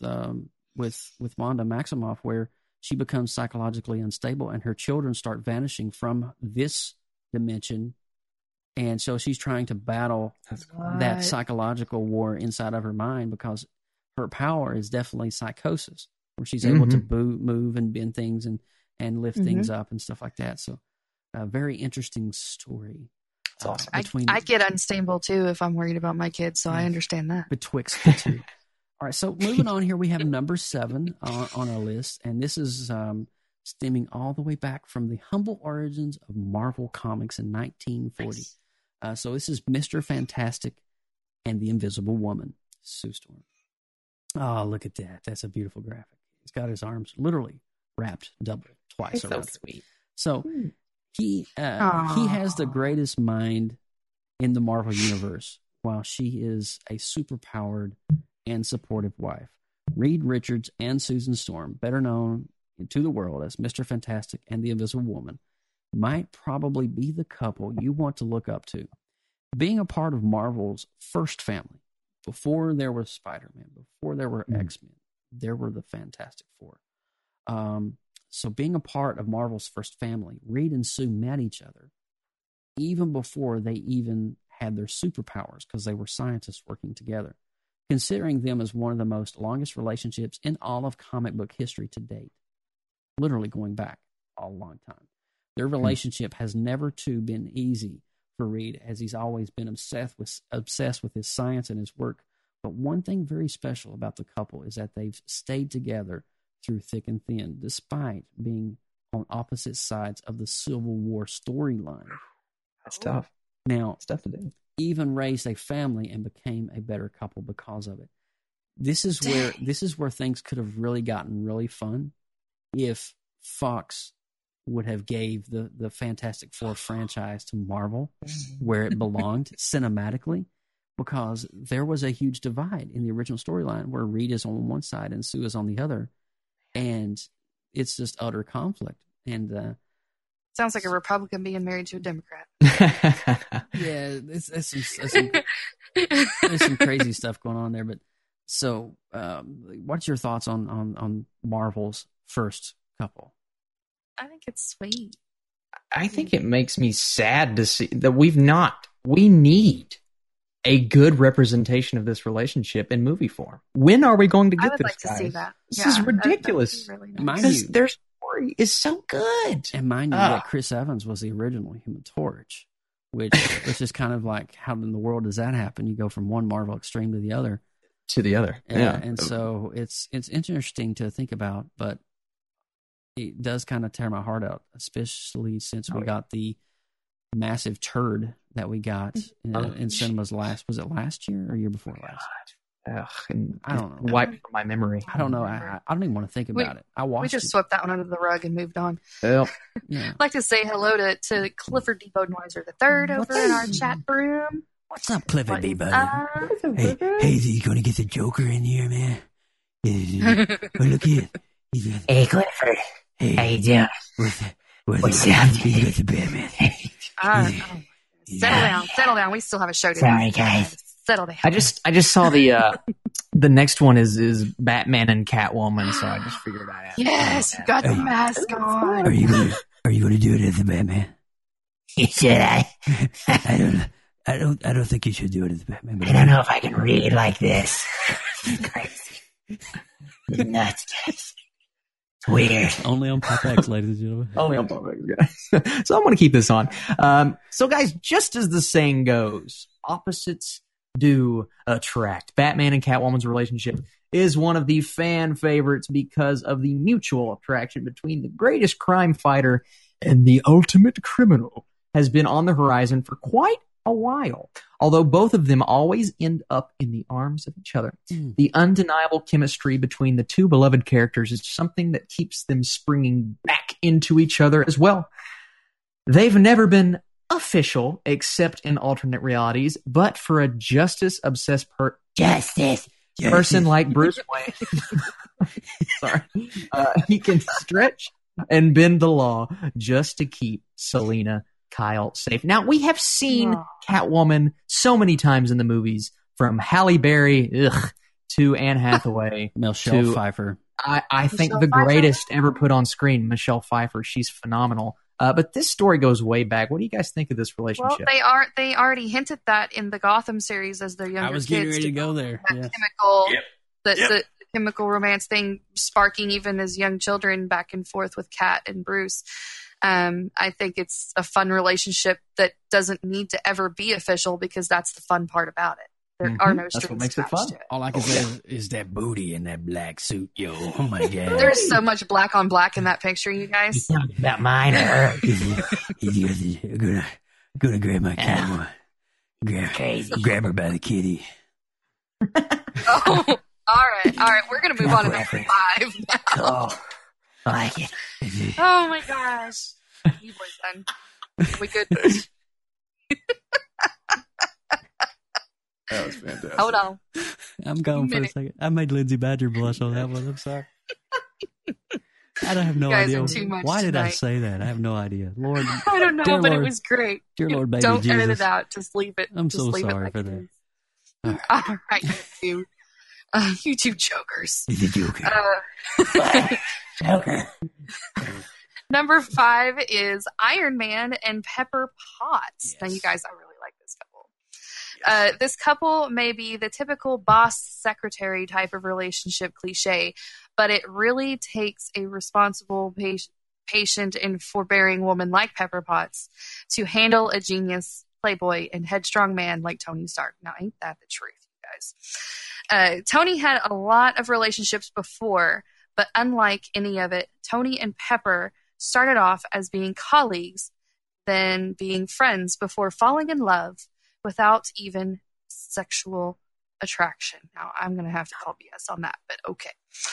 Wanda Maximoff where she becomes psychologically unstable and her children start vanishing from this dimension. And so she's trying to battle that psychological war inside of her mind because her power is definitely psychosis, where she's able to move and bend things and lift things up and stuff like that. So a very interesting story. That's awesome. I get unstable too if I'm worried about my kids, so I understand that. Betwixt the two. All right, so moving on here, we have number 7 on our list, and this is stemming all the way back from the humble origins of Marvel Comics in 1940. So this is Mr. Fantastic and the Invisible Woman, Sue Storm. Oh, look at that. That's a beautiful graphic. He's got his arms literally wrapped double twice around. So sweet. So he has the greatest mind in the Marvel universe while she is a superpowered and supportive wife. Reed Richards and Susan Storm, better known to the world as Mr. Fantastic and the Invisible Woman, might probably be the couple you want to look up to. Being a part of Marvel's first family, before there was Spider-Man, before there were X-Men, there were the Fantastic Four. So being a part of Marvel's first family, Reed and Sue met each other even before they even had their superpowers because they were scientists working together, considering them as one of the most longest relationships in all of comic book history to date, literally going back a long time. Their relationship has never been easy for Reed, as he's always been obsessed with his science and his work. But one thing very special about the couple is that they've stayed together through thick and thin, despite being on opposite sides of the Civil War storyline. That's tough. Now, it's tough to do. Even raised a family and became a better couple because of it. This is where things could have really gotten really fun if Fox would have gave the Fantastic Four franchise to Marvel where it belonged cinematically, because there was a huge divide in the original storyline where Reed is on one side and Sue is on the other, and it's just utter conflict. And sounds like a Republican being married to a Democrat. Yeah, there's some crazy stuff going on there. But so, what's your thoughts on Marvel's first couple? I think it's sweet. I think it makes me sad to see that we need a good representation of this relationship in movie form. When are we going to get this, guys? To see that. This is ridiculous. Really nice. Because their story is so good. And mind you, that Chris Evans was the original Human Torch, which is kind of like, how in the world does that happen? You go from one Marvel extreme to the other. And so it's interesting to think about, but it does kind of tear my heart out, especially since we got the massive turd that we got in cinemas was it last year or year before last? I don't know. Wipe from my memory. I don't know. I don't even want to think about it. We just swept that one under the rug and moved on. Well, yeah. I'd like to say hello to Clifford D. Bodenweiser III over in our chat room. What's up, Clifford D. Boden? Hey, is he going to get the Joker in here, man? Oh, look here. Hey, Clifford. Hey, how you doing? What's up? He's got the Batman. Settle down. We still have a show to do. Sorry, guys. Settle down. I just saw the next one is Batman and Catwoman, so I just figured I'd ask. Yes, you got the mask on. Are you going to do it as the Batman? Should I? I don't think you should do it as Batman. But I don't know if I can read like this. Crazy. Nuts, guys. It's weird. Only on Pop X, ladies and gentlemen. Only on Pop X, guys. So I'm going to keep this on. So, guys, just as the saying goes, opposites do attract. Batman and Catwoman's relationship is one of the fan favorites because of the mutual attraction between the greatest crime fighter and the ultimate criminal has been on the horizon for quite a while. Although both of them always end up in the arms of each other. The undeniable chemistry between the two beloved characters is something that keeps them springing back into each other as well. They've never been official except in alternate realities, but for a justice-obsessed person like Bruce Wayne, sorry, he can stretch and bend the law just to keep Selina Kyle safe. Now, we have seen Catwoman so many times in the movies, from Halle Berry to Anne Hathaway. Michelle Pfeiffer. I think the greatest ever put on screen, Michelle Pfeiffer. She's phenomenal. But this story goes way back. What do you guys think of this relationship? Well, they already hinted that in the Gotham series as their younger kids. I was getting ready to go there. Yeah. The chemical romance thing sparking even as young children back and forth with Cat and Bruce. I think it's a fun relationship that doesn't need to ever be official because that's the fun part about it. There are no strings attached to it. All I can say is that booty in that black suit, yo. Oh my god. There's so much black on black in that picture, you guys. About mine or her. He's gonna grab my camera. Grab her by the kitty. Oh, all right. We're gonna move on to number 5 now. Oh, I like it. Oh my gosh. You boys done. We good? That was fantastic. Hold on. I'm going for a second. I made Lindsay Badger blush on that one. I'm sorry. I don't have no idea. Why did I say that? I have no idea. Lord, I don't know, but it was great. Dear Lord, baby don't Jesus. edit it out. Just leave it. I'm just so leave sorry it for that. All right, you. You two jokers. He's a joker. Joker. Number 5 is Iron Man and Pepper Potts. Yes. Now, you guys, I really like this couple. Yes. This couple may be the typical boss-secretary type of relationship cliche, but it really takes a responsible, patient, and forbearing woman like Pepper Potts to handle a genius, playboy, and headstrong man like Tony Stark. Now, ain't that the truth, you guys? Tony had a lot of relationships before, but unlike any of it, Tony and Pepper started off as being colleagues, then being friends before falling in love without even sexual attraction. Now, I'm going to have to call BS on that, but okay.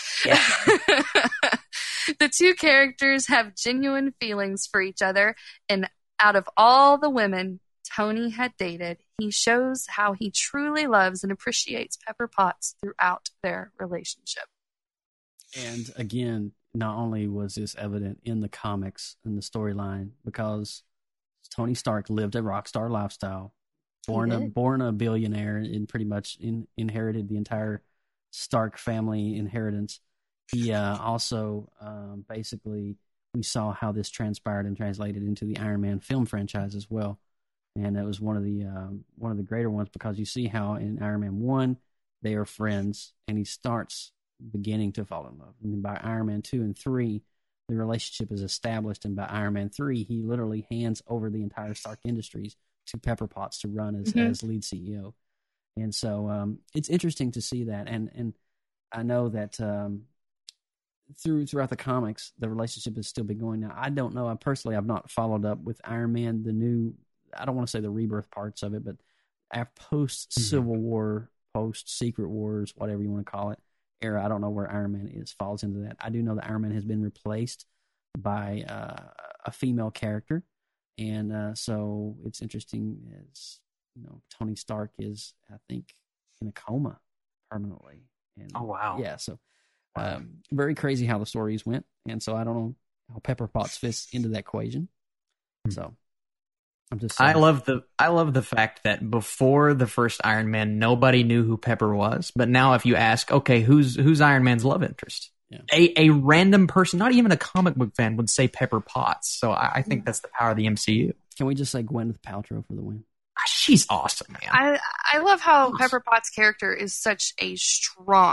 Yeah. The two characters have genuine feelings for each other, and out of all the women Tony had dated, he shows how he truly loves and appreciates Pepper Potts throughout their relationship. And again, not only was this evident in the comics and the storyline, because Tony Stark lived a rock star lifestyle, born a billionaire, and pretty much inherited the entire Stark family inheritance. He also basically, we saw how this transpired and translated into the Iron Man film franchise as well. And it was one of the greater ones, because you see how in Iron Man 1 they are friends, and he starts beginning to fall in love. And then by Iron Man 2 and 3, the relationship is established, and by Iron Man 3, he literally hands over the entire Stark Industries to Pepper Potts to run as lead CEO. And so it's interesting to see that, and I know that throughout the comics, the relationship has still been going. Now, I don't know. I've not followed up with Iron Man, the new, I don't want to say the rebirth parts of it, but post-Civil War, post-Secret Wars, whatever you want to call it, era. I don't know where Iron Man falls into that. I do know that Iron Man has been replaced by a female character, and so it's interesting as Tony Stark is, I think, in a coma permanently. And, oh wow! Yeah, so very crazy how the stories went, and so I don't know how Pepper Potts fits into that equation. So I'm just saying. I love the fact that before the first Iron Man, nobody knew who Pepper was, but now if you ask, okay, who's Iron Man's love interest? Yeah. A random person, not even a comic book fan, would say Pepper Potts. So I think that's the power of the MCU. Can we just say Gwyneth Paltrow for the win? She's awesome, man. I love how Pepper Potts' character is such a strong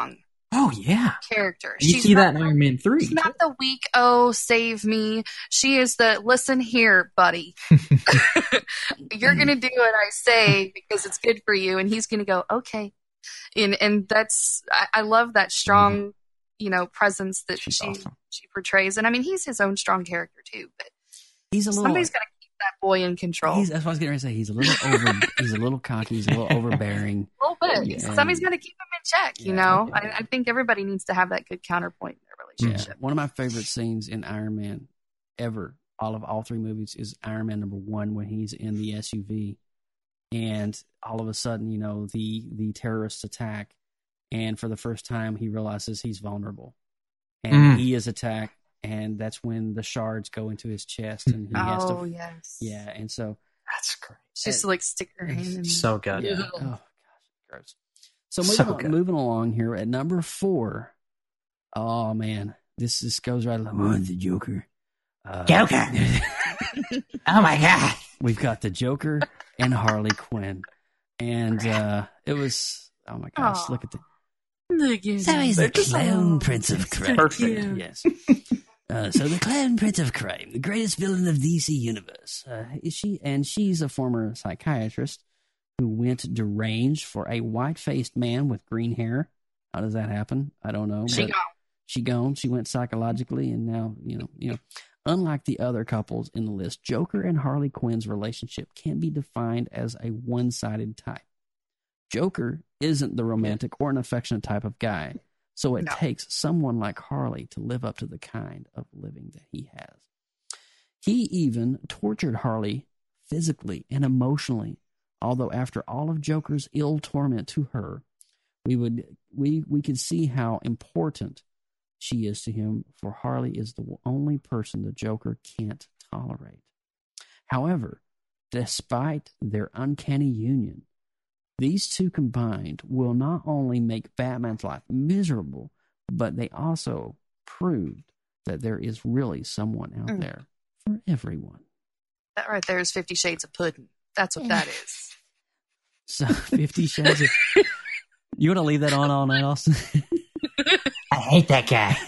Oh, yeah. Character. You see that in Iron Man 3. She's not the weak, save me. She is the, listen here, buddy. You're going to do what I say because it's good for you. And he's going to go, okay. And that's, I love that strong, presence that she portrays. And I mean, he's his own strong character too, but somebody's got to keep that boy in control. That's what I was going to say. He's a little he's a little cocky. He's a little overbearing. A little bit. Somebody's got to keep him in check, I think everybody needs to have that good counterpoint in their relationship. Yeah. One of my favorite scenes in Iron Man ever, all three movies, is Iron Man #1 when he's in the SUV. And all of a sudden, the terrorists attack. And for the first time, he realizes he's vulnerable. And he is attacked. And that's when the shards go into his chest. And he has to. Yes. Yeah. And so. That's great. Just to stick her hand in. So good. Yeah. Oh, gosh. Gross. So moving along here at number 4. Oh, man. This goes right along with the Joker. Joker! Oh, my God. We've got the Joker and Harley Quinn. And it was, oh my gosh, look at the. So he's the clown prince of crime. Perfect. Yes. So the clown prince of crime, the greatest villain of DC Universe. She's a former psychiatrist who went deranged for a white-faced man with green hair. How does that happen? I don't know. She gone. She went psychologically, and now, unlike the other couples in the list, Joker and Harley Quinn's relationship can't be defined as a one-sided type. Joker isn't the romantic or an affectionate type of guy, so it takes someone like Harley to live up to the kind of living that he has. He even tortured Harley physically and emotionally, although after all of Joker's ill torment to her, we could see how important she is to him, for Harley is the only person the Joker can't tolerate. However, despite their uncanny union, these two combined will not only make Batman's life miserable, but they also proved that there is really someone out there for everyone. That right there is 50 Shades of Pudding. That's what that is. So 50 Shades of... You want to leave that on all night, Austin? I hate that guy.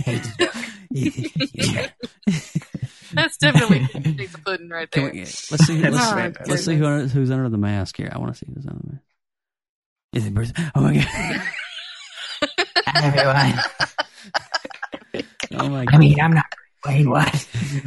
That's definitely 50 Shades of Pudding right there. Let's see who's under the mask here. I want to see who's under the mask. Is it Bruce? Oh my God. Everyone. Oh my God. I mean, I'm not. Wait, what?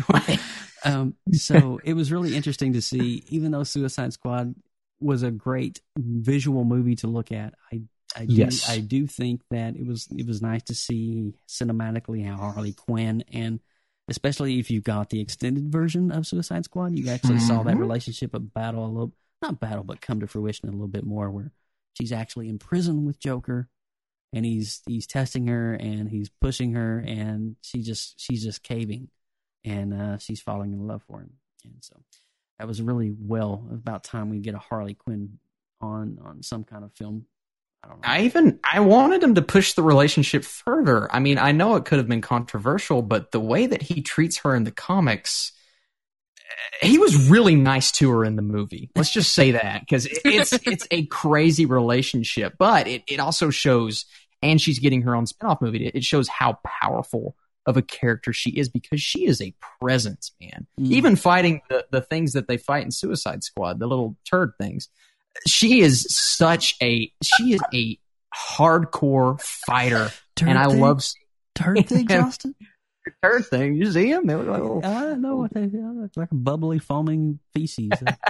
So it was really interesting to see, even though Suicide Squad was a great visual movie to look at, I do think that it was nice to see cinematically how Harley Quinn, and especially if you got the extended version of Suicide Squad, you actually saw that relationship but come to fruition a little bit more, where she's actually in prison with Joker, and he's testing her and he's pushing her, and she's just caving, and she's falling in love for him. And so that was really about time we get a Harley Quinn on some kind of film. I don't know. I wanted him to push the relationship further. I mean, I know it could have been controversial, but the way that he treats her in the comics, he was really nice to her in the movie. Let's just say that, because it's a crazy relationship, but it also shows, and she's getting her own spinoff movie. It shows how powerful of a character she is, because she is a presence, man. Even fighting the things that they fight in Suicide Squad, the little turd things. She is a hardcore fighter, and I love turd thing, Justin. Turd thing. You see him? They look like little... I don't know what they look like. A bubbly, foaming feces.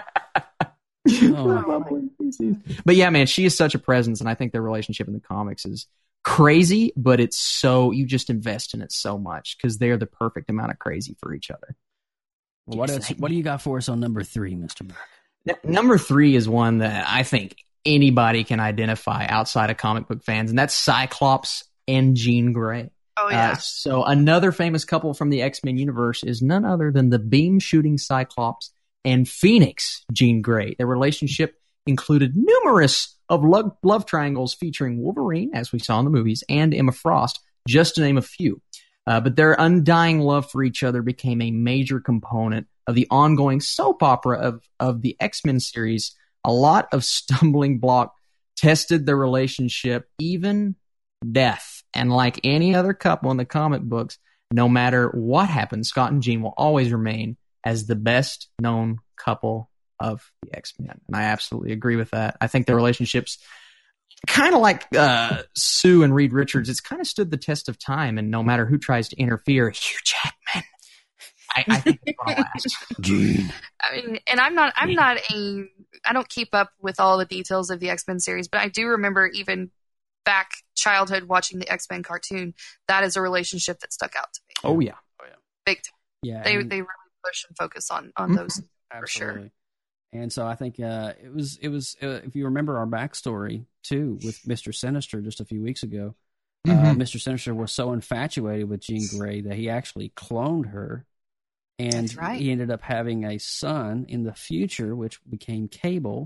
But yeah, man, she is such a presence, and I think their relationship in the comics is crazy, but it's so, you just invest in it so much because they're the perfect amount of crazy for each other. Well, what do you got for us on number 3, Mr. Burke? Number 3 is one that I think anybody can identify outside of comic book fans, and that's Cyclops and Jean Grey. Oh, yeah. So another famous couple from the X-Men universe is none other than the beam-shooting Cyclops and Phoenix Jean Grey. Their relationship included numerous of love triangles featuring Wolverine, as we saw in the movies, and Emma Frost, just to name a few. But their undying love for each other became a major component of the ongoing soap opera of the X-Men series. A lot of stumbling block tested their relationship, even death And like any other couple in the comic books, no matter what happens, Scott and Jean will always remain as the best known couple of the X-Men. And I absolutely agree with that. I think their relationship's kind of like Sue and Reed Richards. It's kind of stood the test of time, and no matter who tries to interfere, Hugh Jackman, I think it's going to last. Gene. I mean, and I don't keep up with all the details of the X-Men series, but I do remember even back childhood watching the X-Men cartoon, that is a relationship that stuck out to me. Oh yeah. Big time. Yeah. They really push and focus on those for sure. And so I think it was if you remember our backstory too with Mr. Sinister just a few weeks ago, Mr. Sinister was so infatuated with Jean Grey that he actually cloned her, and he ended up having a son in the future, which became Cable.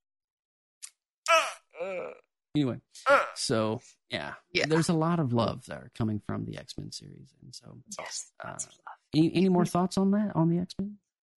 Anyway, so yeah, there's a lot of love there coming from the X-Men series, and so any more thoughts on that, on the X-Men?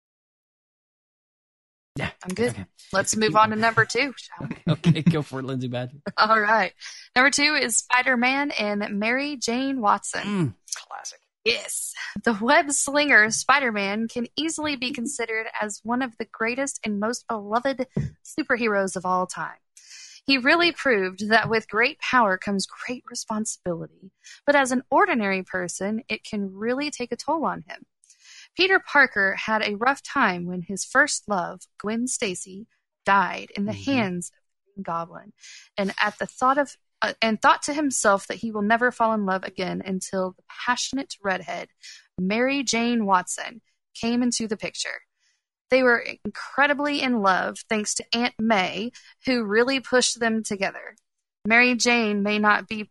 Yeah, I'm good. Okay. Let's move on to number 2, shall we? Okay, go for it, Lindsay Badger. All right. Number 2 is Spider-Man and Mary Jane Watson. Classic. Yes. The web slinger Spider-Man can easily be considered as one of the greatest and most beloved superheroes of all time. He really proved that with great power comes great responsibility, but as an ordinary person, it can really take a toll on him. Peter Parker had a rough time when his first love, Gwen Stacy, died in the hands of the Green Goblin, and at the thought to himself that he will never fall in love again until the passionate redhead, Mary Jane Watson, came into the picture. They were incredibly in love thanks to Aunt May, who really pushed them together. Mary Jane may not be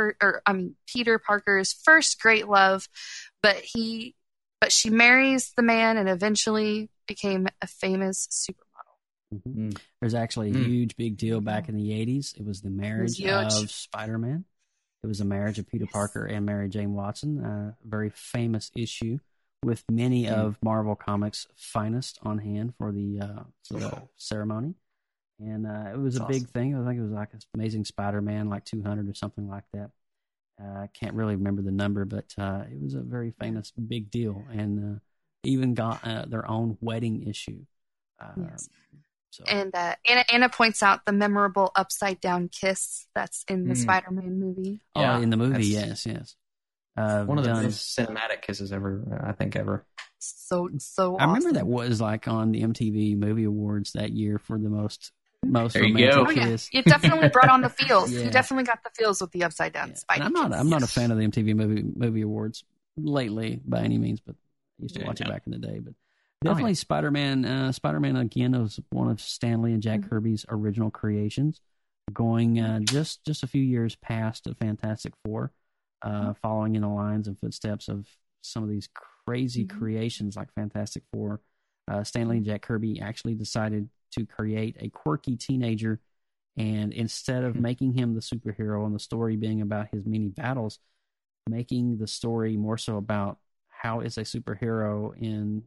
Peter Parker's first great love, but she marries the man and eventually became a famous supermodel. Mm-hmm. There's actually a huge big deal back in the 80s. It was the marriage of Spider-Man. It was the marriage of Peter Parker and Mary Jane Watson, a very famous issue with many of Marvel Comics' finest on hand for the ceremony. And it was a big thing. I think it was like Amazing Spider-Man, like 200 or something like that. I can't really remember the number, but it was a very famous big deal, and even got their own wedding issue. Yes. So. And Anna points out the memorable upside-down kiss that's in the Spider-Man movie. Oh, in the movie, yes. One of the most cinematic kisses ever, I think, ever. So awesome. I remember that was like on the MTV Movie Awards that year for the most there you romantic go. kiss. You definitely brought on the feels. You definitely got the feels with the upside down spider. I'm not a fan of the MTV Movie Awards lately by any means, but I used to watch it back in the day. But definitely Spider-Man. Spider-Man again was one of Stan Lee and Jack Kirby's original creations, going just a few years past the Fantastic Four, following in the lines and footsteps of some of these crazy creations like Fantastic Four. Stan Lee and Jack Kirby actually decided to create a quirky teenager, and instead of making him the superhero and the story being about his many battles, making the story more so about how is a superhero in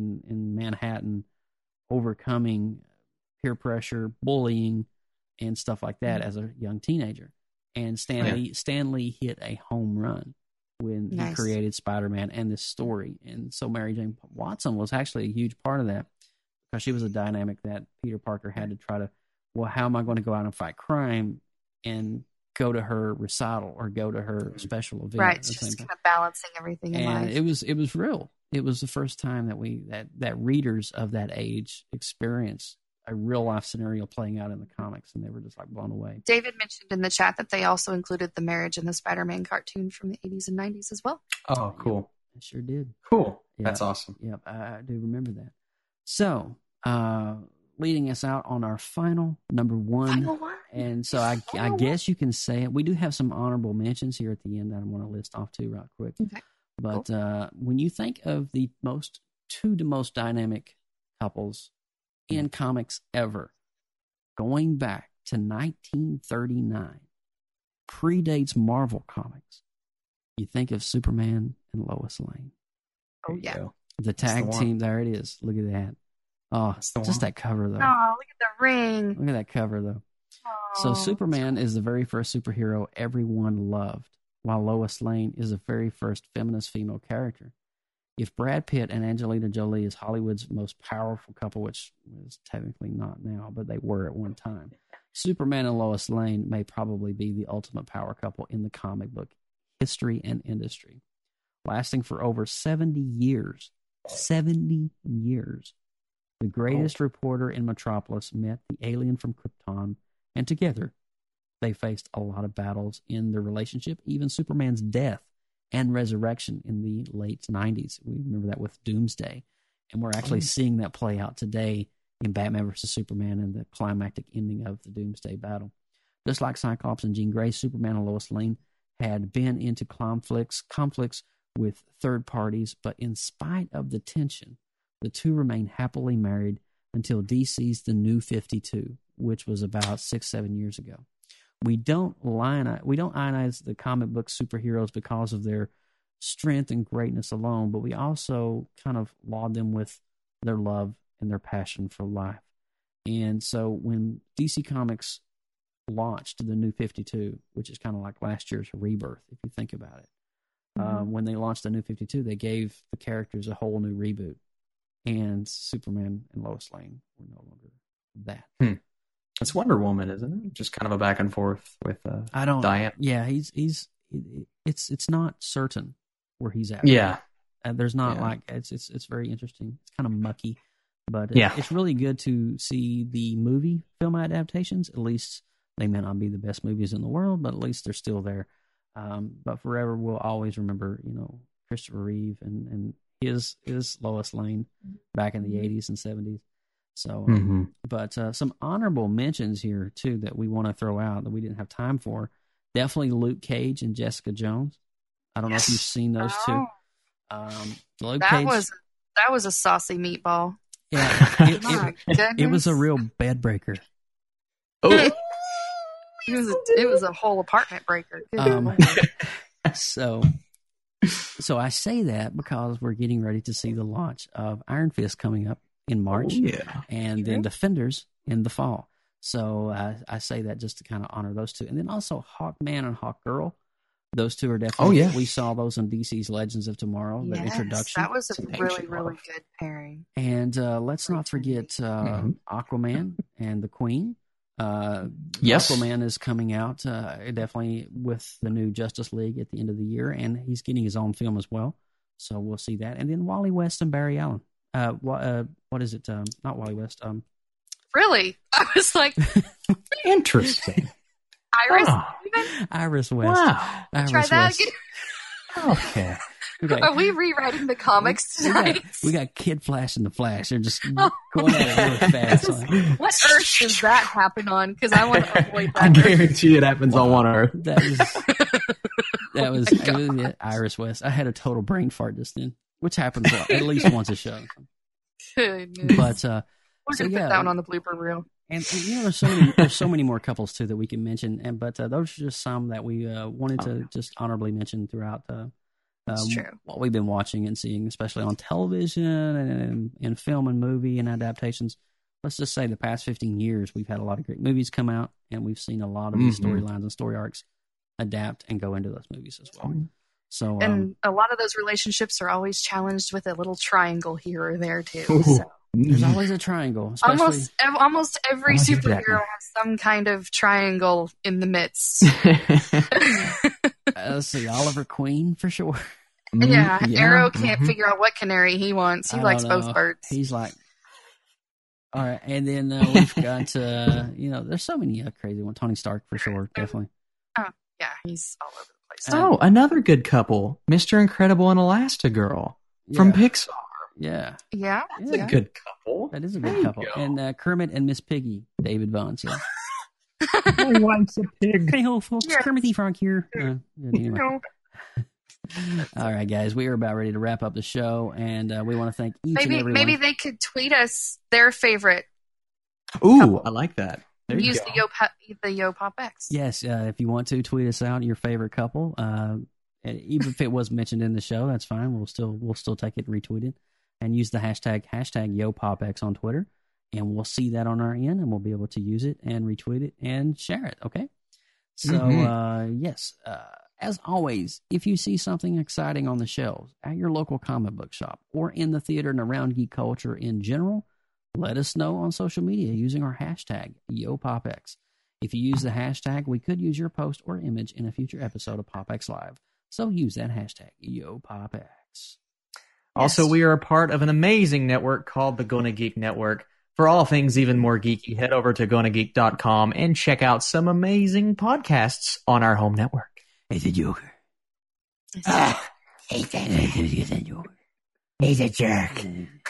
Manhattan overcoming peer pressure, bullying, and stuff like that as a young teenager. And Stan Lee hit a home run when he created Spider-Man and this story. And so Mary Jane Watson was actually a huge part of that, because she was a dynamic that Peter Parker had to try to, well, how am I going to go out and fight crime and go to her recital or go to her special event? Right, just kind of balancing everything in life. It was real. It was the first time that readers of that age experienced a real life scenario playing out in the comics, and they were just like blown away. David mentioned in the chat that they also included the marriage in the Spider-Man cartoon from the 80s and 90s as well. Oh, cool. I sure did. Cool. Yeah. That's awesome. Yep, I do remember that. So, leading us out on our final number one. And so I guess you can say it. We do have some honorable mentions here at the end that I want to list off too right quick. Okay. But when you think of the two most dynamic couples in comics ever, going back to 1939, predates Marvel Comics, you think of Superman and Lois Lane. Oh, yeah. The tag team, there it is. Look at that. Oh, just that cover, though. Oh, look at the ring. Look at that cover, though. Oh, so Superman is the very first superhero everyone loved. while Lois Lane is the very first feminist female character. If Brad Pitt and Angelina Jolie is Hollywood's most powerful couple, which is technically not now, but they were at one time, Superman and Lois Lane may probably be the ultimate power couple in the comic book history and industry. Lasting for over 70 years. 70 years. The greatest reporter in Metropolis met the alien from Krypton, and together they faced a lot of battles in their relationship, even Superman's death and resurrection in the late 90s. We remember that with Doomsday. And we're actually seeing that play out today in Batman vs. Superman and the climactic ending of the Doomsday battle. Just like Cyclops and Jean Grey, Superman and Lois Lane had been into conflicts with third parties, but in spite of the tension, the two remained happily married until DC's The New 52, which was about 6-7 years ago. We don't ionize the comic book superheroes because of their strength and greatness alone, but we also kind of laud them with their love and their passion for life. And so when DC Comics launched The New 52, which is kind of like last year's Rebirth, if you think about it, when they launched The New 52, they gave the characters a whole new reboot. And Superman and Lois Lane were no longer that. It's Wonder Woman, isn't it? Just kind of a back and forth with Diane. Yeah, it's not certain where he's at. Yeah. There's not it's very interesting. It's kind of mucky, but it's really good to see the movie film adaptations. At least they may not be the best movies in the world, but at least they're still there. But forever we'll always remember, Christopher Reeve and his Lois Lane back in the 80s and 70s. So, but some honorable mentions here too that we want to throw out that we didn't have time for. Definitely Luke Cage and Jessica Jones. I don't know if you've seen those two. Luke Cage, was a saucy meatball. Yeah, it was a real bed breaker. Oh, it was a whole apartment breaker. So I say that because we're getting ready to see the launch of Iron Fist coming up in March, and then Defenders in the fall. So I say that just to kind of honor those two. And then also Hawkman and Hawkgirl. Those two are definitely, we saw those in DC's Legends of Tomorrow, the introduction. That was a really, really good pairing. And let's not forget Aquaman and the Queen. Yes. Aquaman is coming out definitely with the new Justice League at the end of the year, and he's getting his own film as well. So we'll see that. And then Wally West and Barry Allen. What is it? Not Wally West. Really? I was like, interesting. Iris West. Wow. Iris Try that West. again. Okay. Are we rewriting the comics tonight? We got Kid Flash and the Flash. They're just going at it really fast. What Earth does that happen on? Because I want to avoid that. I guarantee it happens on one Earth. That was Iris West. I had a total brain fart just then, which happens at least once a show. Goodness. But we're gonna put that one on the blooper reel. And there's so many more couples too that we can mention. But those are just some that we wanted to just honorably mention throughout what we've been watching and seeing, especially on television and in film and movie and adaptations. Let's just say the past 15 years, we've had a lot of great movies come out, and we've seen a lot of these storylines and story arcs adapt and go into those movies as well. So, and a lot of those relationships are always challenged with a little triangle here or there too. So. There's always a triangle. Almost every superhero has some kind of triangle in the midst. Let's see, Oliver Queen for sure. Yeah, Arrow can't figure out what canary he wants. He likes both birds. He's like, all right, and then we've got there's so many crazy ones. Tony Stark for sure, definitely. Oh yeah, he's all over the place. Oh, another good couple, Mr. Incredible and Elastigirl from Pixar. Yeah. That's a good couple. That is a good couple. And Kermit and Miss Piggy, David Vance. Yeah. My wife's a pig. Hey ho, folks, Kermit the Frog here. Anyway. All right, guys, we are about ready to wrap up the show, and we want to thank each and everyone. Maybe they could tweet us their favorite. Ooh, couple. I like that. Use the Yo Pop X. Yes, if you want to tweet us out your favorite couple, even if it was mentioned in the show, that's fine. We'll still take it and retweet it. And use the hashtag YoPopX on Twitter, and we'll see that on our end, and we'll be able to use it and retweet it and share it. Okay. So yes, As always, if you see something exciting on the shelves at your local comic book shop or in the theater and around geek culture in general, let us know on social media using our hashtag YoPopX. If you use the hashtag, we could use your post or image in a future episode of PopX Live. So use that hashtag YoPopX. Also, we are a part of an amazing network called the Gonna Geek Network. For all things even more geeky, head over to GonnaGeek.com and check out some amazing podcasts on our home network. It's a joker. He's a joker. He's a jerk.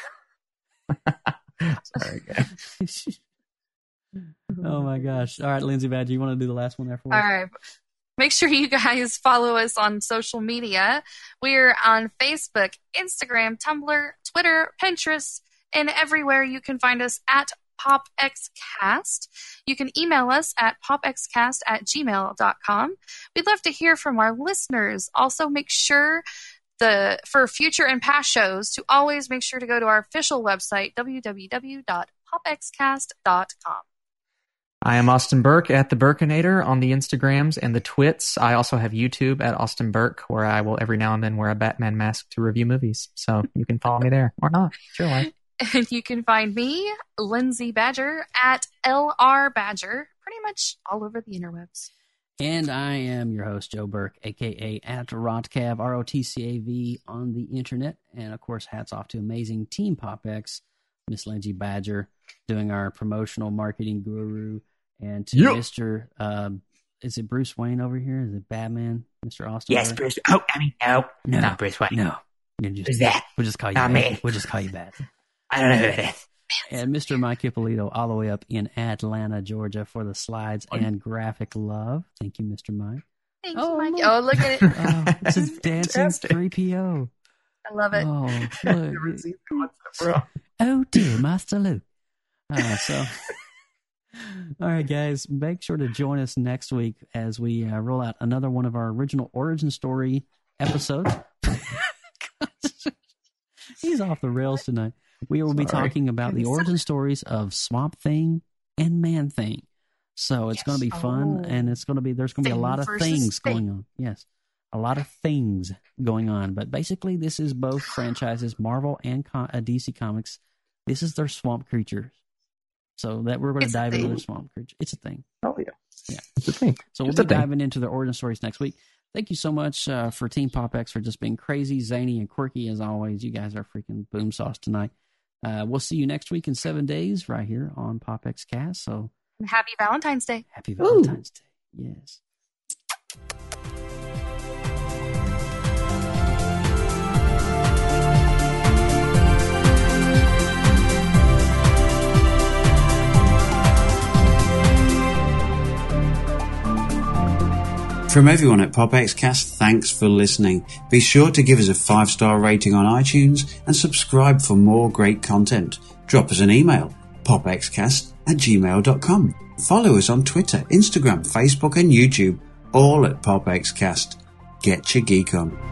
Sorry, guys. Oh my gosh. All right, Lindsay Badger, you want to do the last one there for us? All right. Make sure you guys follow us on social media. We're on Facebook, Instagram, Tumblr, Twitter, Pinterest, and everywhere you can find us at PopXCast. You can email us at popxcast@gmail.com. We'd love to hear from our listeners. Also, make sure for future and past shows to always make sure to go to our official website, www.popxcast.com. I am Austin Burke at The Burkinator on the Instagrams and the Twits. I also have YouTube at Austin Burke, where I will every now and then wear a Batman mask to review movies. So you can follow me there or not. Sure, life. And you can find me, Lindsay Badger, at LR Badger, pretty much all over the interwebs. And I am your host, Joe Burke, a.k.a. at Rotcav, ROTCAV on the internet. And, of course, hats off to amazing Team PopX, Miss Lindsay Badger, doing our promotional marketing guru. And to Mr. Is it Bruce Wayne over here? Is it Batman, Mr. Austin? Yes, Bruce. Oh, I mean, no, not Bruce Wayne. No. Who's that? We'll just call you me. We'll just call you Bat. I don't know who it is. And Mr. Mike Ippolito, all the way up in Atlanta, Georgia, for the slides and graphic love. Thank you, Mr. Mike. Thanks, Mike. Oh, look at it. This is dancing 3PO. I love it. Oh, look. Oh, dear, Master Luke. All right, guys, make sure to join us next week as we roll out another one of our original origin story episodes. He's off the rails tonight. We will be talking about the origin stories of Swamp Thing and Man Thing. So it's going to be fun, and there's going to be a lot of things going on. Yes, a lot of things going on. But basically, this is both franchises, Marvel and DC Comics. This is their swamp creatures. So that we're going to dive into their swamp creature. It's a thing. Oh, yeah. Yeah. It's a thing. So we'll be diving into their origin stories next week. Thank you so much for Team PopX for just being crazy, zany, and quirky as always. You guys are freaking boom sauce tonight. We'll see you next week in 7 days right here on PopX Cast. So happy Valentine's Day. Happy Valentine's Day. Yes. From everyone at PopXcast, thanks for listening. Be sure to give us a 5-star rating on iTunes and subscribe for more great content. Drop us an email, popxcast@gmail.com. Follow us on Twitter, Instagram, Facebook and YouTube, all at PopXcast. Get your geek on.